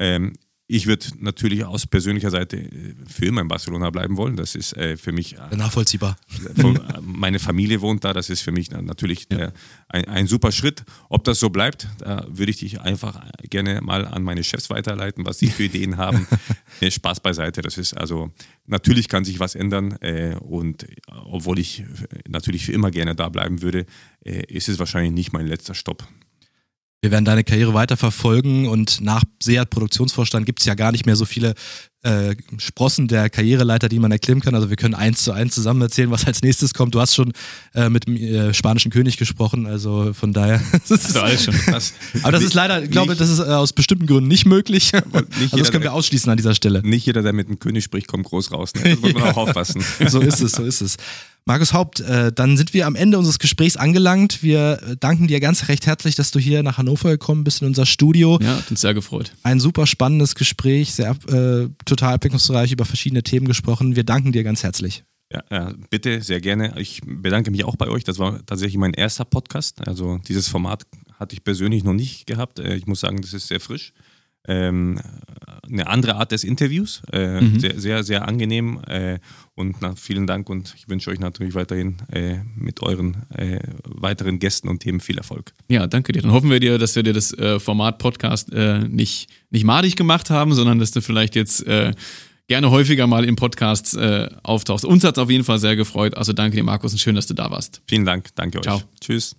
Ich würde natürlich aus persönlicher Seite für immer in Barcelona bleiben wollen. Das ist für mich nachvollziehbar. Meine Familie wohnt da. Das ist für mich natürlich ein super Schritt. Ob das so bleibt, da würde ich dich einfach gerne mal an meine Chefs weiterleiten, was sie für Ideen haben. Spaß beiseite. Das ist also, natürlich kann sich was ändern. Und obwohl ich natürlich für immer gerne da bleiben würde, ist es wahrscheinlich nicht mein letzter Stopp. Wir werden deine Karriere weiter verfolgen und nach SEAT Produktionsvorstand gibt es ja gar nicht mehr so viele Sprossen der Karriereleiter, die man erklimmen kann. Also wir können 1:1 zusammen erzählen, was als nächstes kommt. Du hast schon mit dem spanischen König gesprochen, also von daher. Also alles schon. Aber das ist leider, ich glaube, das ist aus bestimmten Gründen nicht möglich. Also das können wir ausschließen an dieser Stelle. Nicht jeder, der mit dem König spricht, kommt groß raus. Ne? Das muss man auch aufpassen. So ist es. Markus Haupt, dann sind wir am Ende unseres Gesprächs angelangt. Wir danken dir ganz recht herzlich, dass du hier nach Hannover gekommen bist in unser Studio. Ja, hat uns sehr gefreut. Ein super spannendes Gespräch, sehr total abwechslungsreich, über verschiedene Themen gesprochen. Wir danken dir ganz herzlich. Ja, bitte, sehr gerne. Ich bedanke mich auch bei euch. Das war tatsächlich mein erster Podcast. Also dieses Format hatte ich persönlich noch nicht gehabt. Ich muss sagen, das ist sehr frisch. Eine andere Art des Interviews, sehr, sehr, sehr angenehm und vielen Dank und ich wünsche euch natürlich weiterhin mit euren weiteren Gästen und Themen viel Erfolg. Ja, danke dir. Dann hoffen wir dir, dass wir dir das Format Podcast nicht madig gemacht haben, sondern dass du vielleicht jetzt gerne häufiger mal in Podcasts auftauchst. Uns hat es auf jeden Fall sehr gefreut. Also danke dir, Markus, und schön, dass du da warst. Vielen Dank, danke euch. Ciao. Tschüss.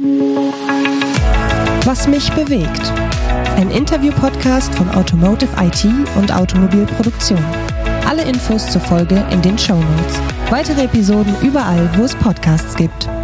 Was mich bewegt. Ein Interview-Podcast von Automotive IT und Automobilproduktion. Alle Infos zur Folge in den Shownotes. Weitere Episoden überall, wo es Podcasts gibt.